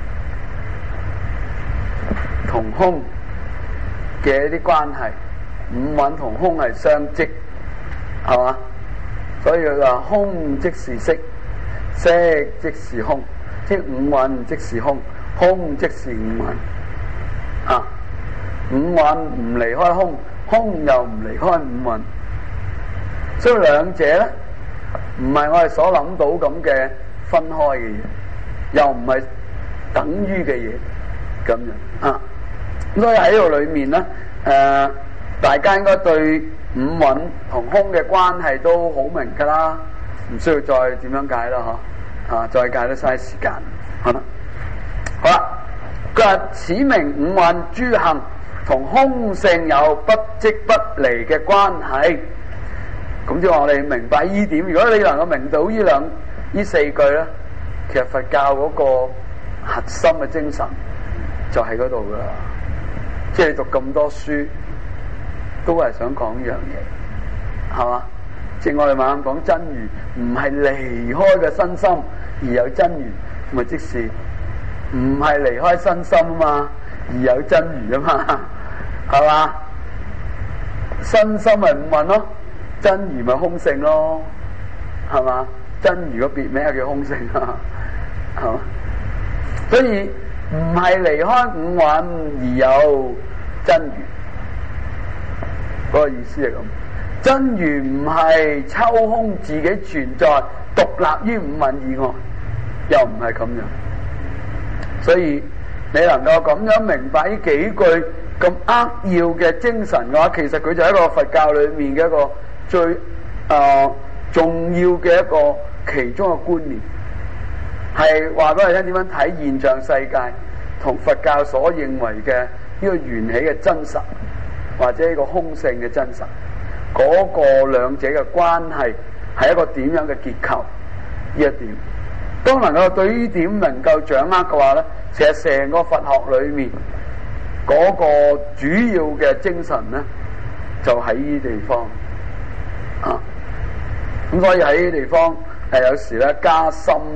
同空嘅一啲關係，五蘊同空係相即，係嘛？所以佢話空即是色，色即是空，即五蘊即是空，空即是五蘊。五蘊唔離開空，空又唔離開五蘊，所以兩者咧唔係我哋所諗到咁嘅分開嘅嘢，又唔係等於嘅嘢咁樣。所以喺呢度裏面咧，大家應該對五蘊同空嘅關係都好明噶啦，唔需要再點樣解啦，再解都嘥時間。好啦，佢話此名五蘊諸行同空性有不即不離嘅關係。咁即係話我哋明白呢點，如果你能夠明到呢四句咧，其實佛教嗰個核心嘅精神就喺嗰度噶啦。即係你讀咁多書，都係想講呢樣嘢，係嘛？即係我哋慢慢講真如，唔係離開嘅身心而有真如，咪即是唔係離開身心啊嘛，而有真如啊嘛，係嘛？身心咪五蘊咯，真如咪空性咯，係嘛？真如個別名係叫空性啊，係嘛？所以唔係離開五蘊而有真如，嗰個意思係咁。真如唔係抽空自己存在，獨立於五蘊以外，又唔係咁樣。所以你能夠咁樣明白呢幾句咁扼要嘅精神嘅話，其實佢就係一個佛教裏面嘅一個最重要嘅一個其中嘅觀念，係話俾你聽點樣睇現象世界同佛教所認為嘅呢個緣起嘅真實，或者呢個空性嘅真實，嗰個兩者嘅關係係一個點樣嘅結構，呢一點當能夠對呢點能夠掌握嘅話咧，其實成個佛學裏面嗰個主要嘅精神咧，就喺呢啲地方咁所以喺呢啲地方有時咧加深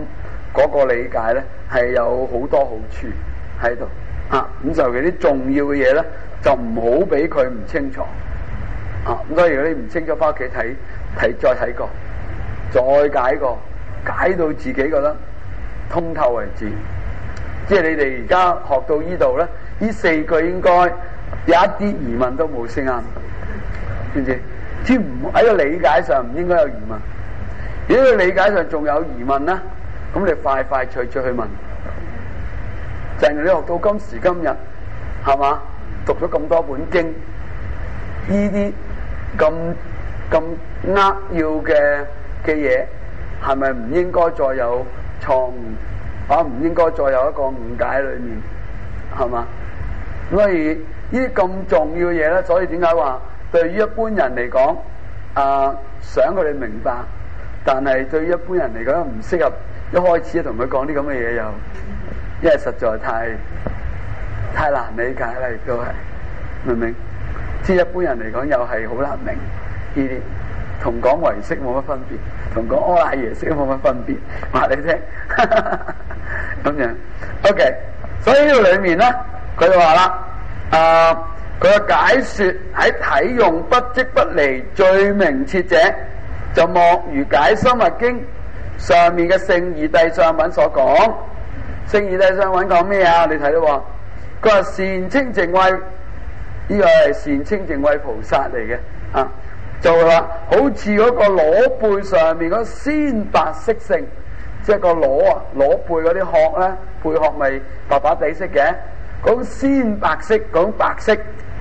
嗰個理解咧係有好多好處喺度啊！咁就其啲重要嘅嘢咧，就唔好俾佢唔清楚啊！咁所以如果你唔清楚，翻屋企睇再睇過，再解過，解到自己覺得通透為止。即係你哋而家學到呢度咧，呢四句應該有一啲疑問都冇聲啱，知唔知？即係唔喺個理解上唔應該有疑問。如果佢理解上仲有疑問咧，咁你快快脆脆去問。就係你學到今時今日，係嘛？讀咗咁多本經，呢啲咁扼要嘅嘢，係咪唔應該再有錯誤？啊，唔應該再有一個誤解裏面，係嘛？所以呢啲咁重要嘅嘢咧，所以點解話對於一般人嚟講，想佢哋明白，但係對於一般人嚟講唔適合一開始同佢講啲咁嘅嘢，又因為實在太難理解啦，亦都係明唔明？即係一般人嚟講又係好難明呢啲。同講唯識冇乜分別，同講阿賴耶識冇乜分別，話你聽咁樣。OK， 所以呢度裏面咧，佢就話啦，佢嘅解說喺體用不即不離最明徹者，就莫如解深密經上面嘅聖義諦相品所講。聖義諦相品講咩啊？你睇到喎，佢話善清淨慧，呢個係善清淨慧菩薩嚟嘅啊。就話好似嗰個螺背上面嗰鮮白色性，即係個螺背嗰啲殼咧，貝殼咪白白地色嘅，嗰種鮮白色，嗰種白色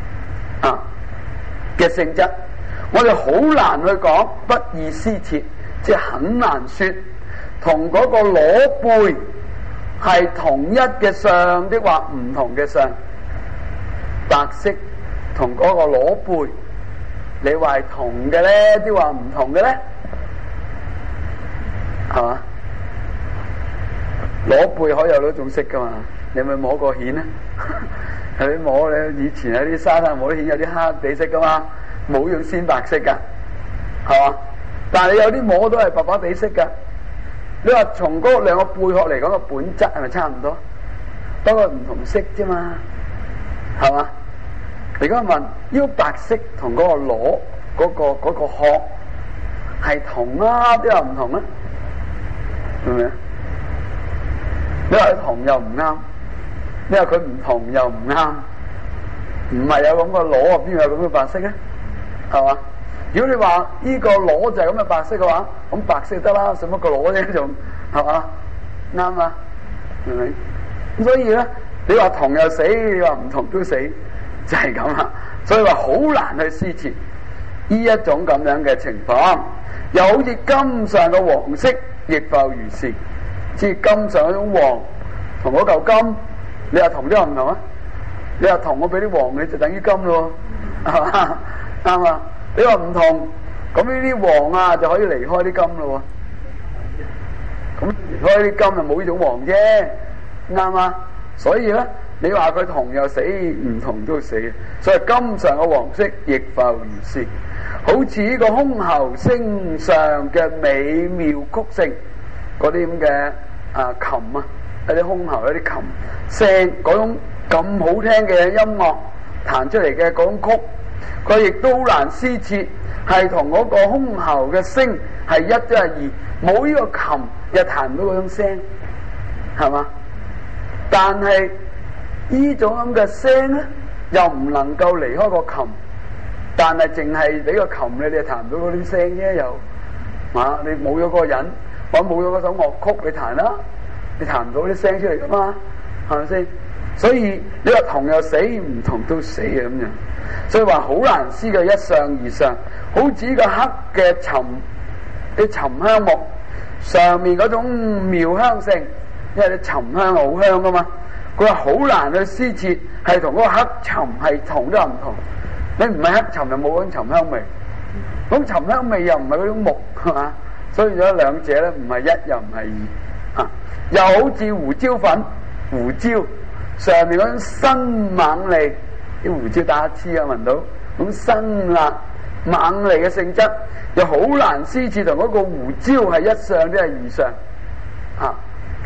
嘅性質，我哋好難去講，不易思切，即係很難說，同嗰個螺背係同一嘅相，的或唔同嘅相，白色同嗰個螺背。你話係同嘅咧，啲話唔同嘅咧，係嘛？螺背可以有兩種色噶嘛？你咪摸過蜆啊？係你摸咧，以前喺啲沙灘摸啲蜆有啲黑地色噶嘛，冇用鮮白色噶，係嘛？但係你有啲摸都係白白地色噶。你話從嗰兩個貝殼嚟講個本質係咪差唔多？不過唔同色啫嘛，係嘛？而家問呢個白色同嗰個螺嗰個殼係同啊，啲話唔同啊？明唔明啊？你話佢同又唔啱，你話佢唔同又唔啱，唔係有咁個螺啊，邊有咁嘅白色咧？係嘛？如果你話呢個螺就係咁嘅白色嘅話，咁白色就得啦，使乜個螺啫？仲係嘛？啱啊？明唔明？咁所以咧，你話同又死，你話唔同都死。就係咁啦，所以話好難去思切呢一種咁樣嘅情況。又好似金上嘅黃色亦復如是，即係金上嗰種黃同嗰嚿金，你話同啲話唔同啊？你話同，我俾啲黃你就等於金咯，係嘛？啱啊！你話唔同，咁呢啲黃啊就可以離開啲金咯，咁離開啲金就冇呢種黃啫，啱啊！所以咧，你話佢同又死，唔同都死，所以金上嘅黃色亦復如是，好似呢個箜篌聲上嘅美妙曲性，嗰啲咁嘅琴啊，有啲箜篌有啲琴聲，嗰種咁好聽嘅音樂彈出嚟嘅嗰種曲，佢亦都好難思切，係同嗰個箜篌嘅聲係一即係二，冇呢個琴又彈唔到嗰種聲，係嘛？但係呢種咁嘅聲咧，又唔能夠離開個琴，但係淨係俾個琴你又彈唔到嗰啲聲啫，又你冇咗個人，或者冇咗嗰首樂曲你彈啦，你彈唔到啲聲出嚟噶嘛，係咪先？所以你話同又死，唔同都死嘅咁樣，所以話好難思嘅一相二相，好似呢個黑嘅啲沉香木上面嗰種妙香性。因為啲沉香好香噶嘛，佢話好難去思切，係同嗰個黑沉係同都唔同。你唔係黑沉就冇嗰種沉香味，咁沉香味又唔係嗰種木，係嘛？所以咗兩者咧，唔係一又唔係二啊。又好似胡椒粉，胡椒上面嗰種辛猛利，啲胡椒打乞嗤啊，聞到咁辛辣猛利嘅性質，又好難思切同嗰個胡椒係一相，即係二相啊。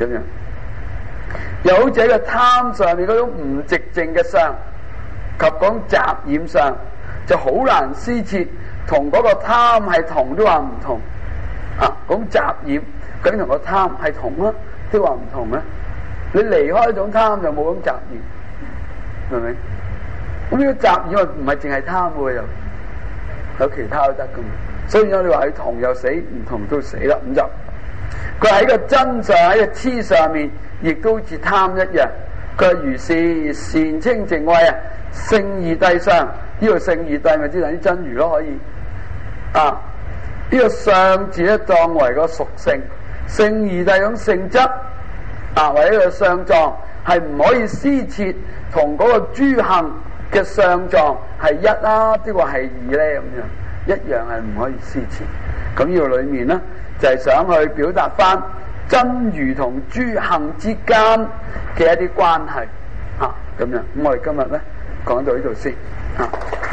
咁樣。又好似喺個貪上面嗰種唔寂靜嘅相，及講雜染相，就好難施設同嗰個貪係同都話唔同啊！講雜染究竟同個貪係同啊，都話唔同咧？你離開一種貪就冇咁雜染，明唔明？咁呢個雜染唔係淨係貪喎，又有其他都得噶嘛。所以你話佢同又死，唔同都死啦。咁就佢喺個真相喺個痴上面，亦都好似貪一樣。佢如是善清淨慧啊，聖義諦相，呢個聖義諦咪即係等於真如咯，可以啊。呢個相字咧當為個屬性，聖義諦種性質啊，或者個相狀係唔可以施設同嗰個諸行嘅相狀係一啦，抑或係二咧咁樣。一樣係唔可以施設，咁呢個裏面咧就係想去表達翻真如同諸行之間嘅一啲關係，咁樣。咁我哋今日咧講到呢度先，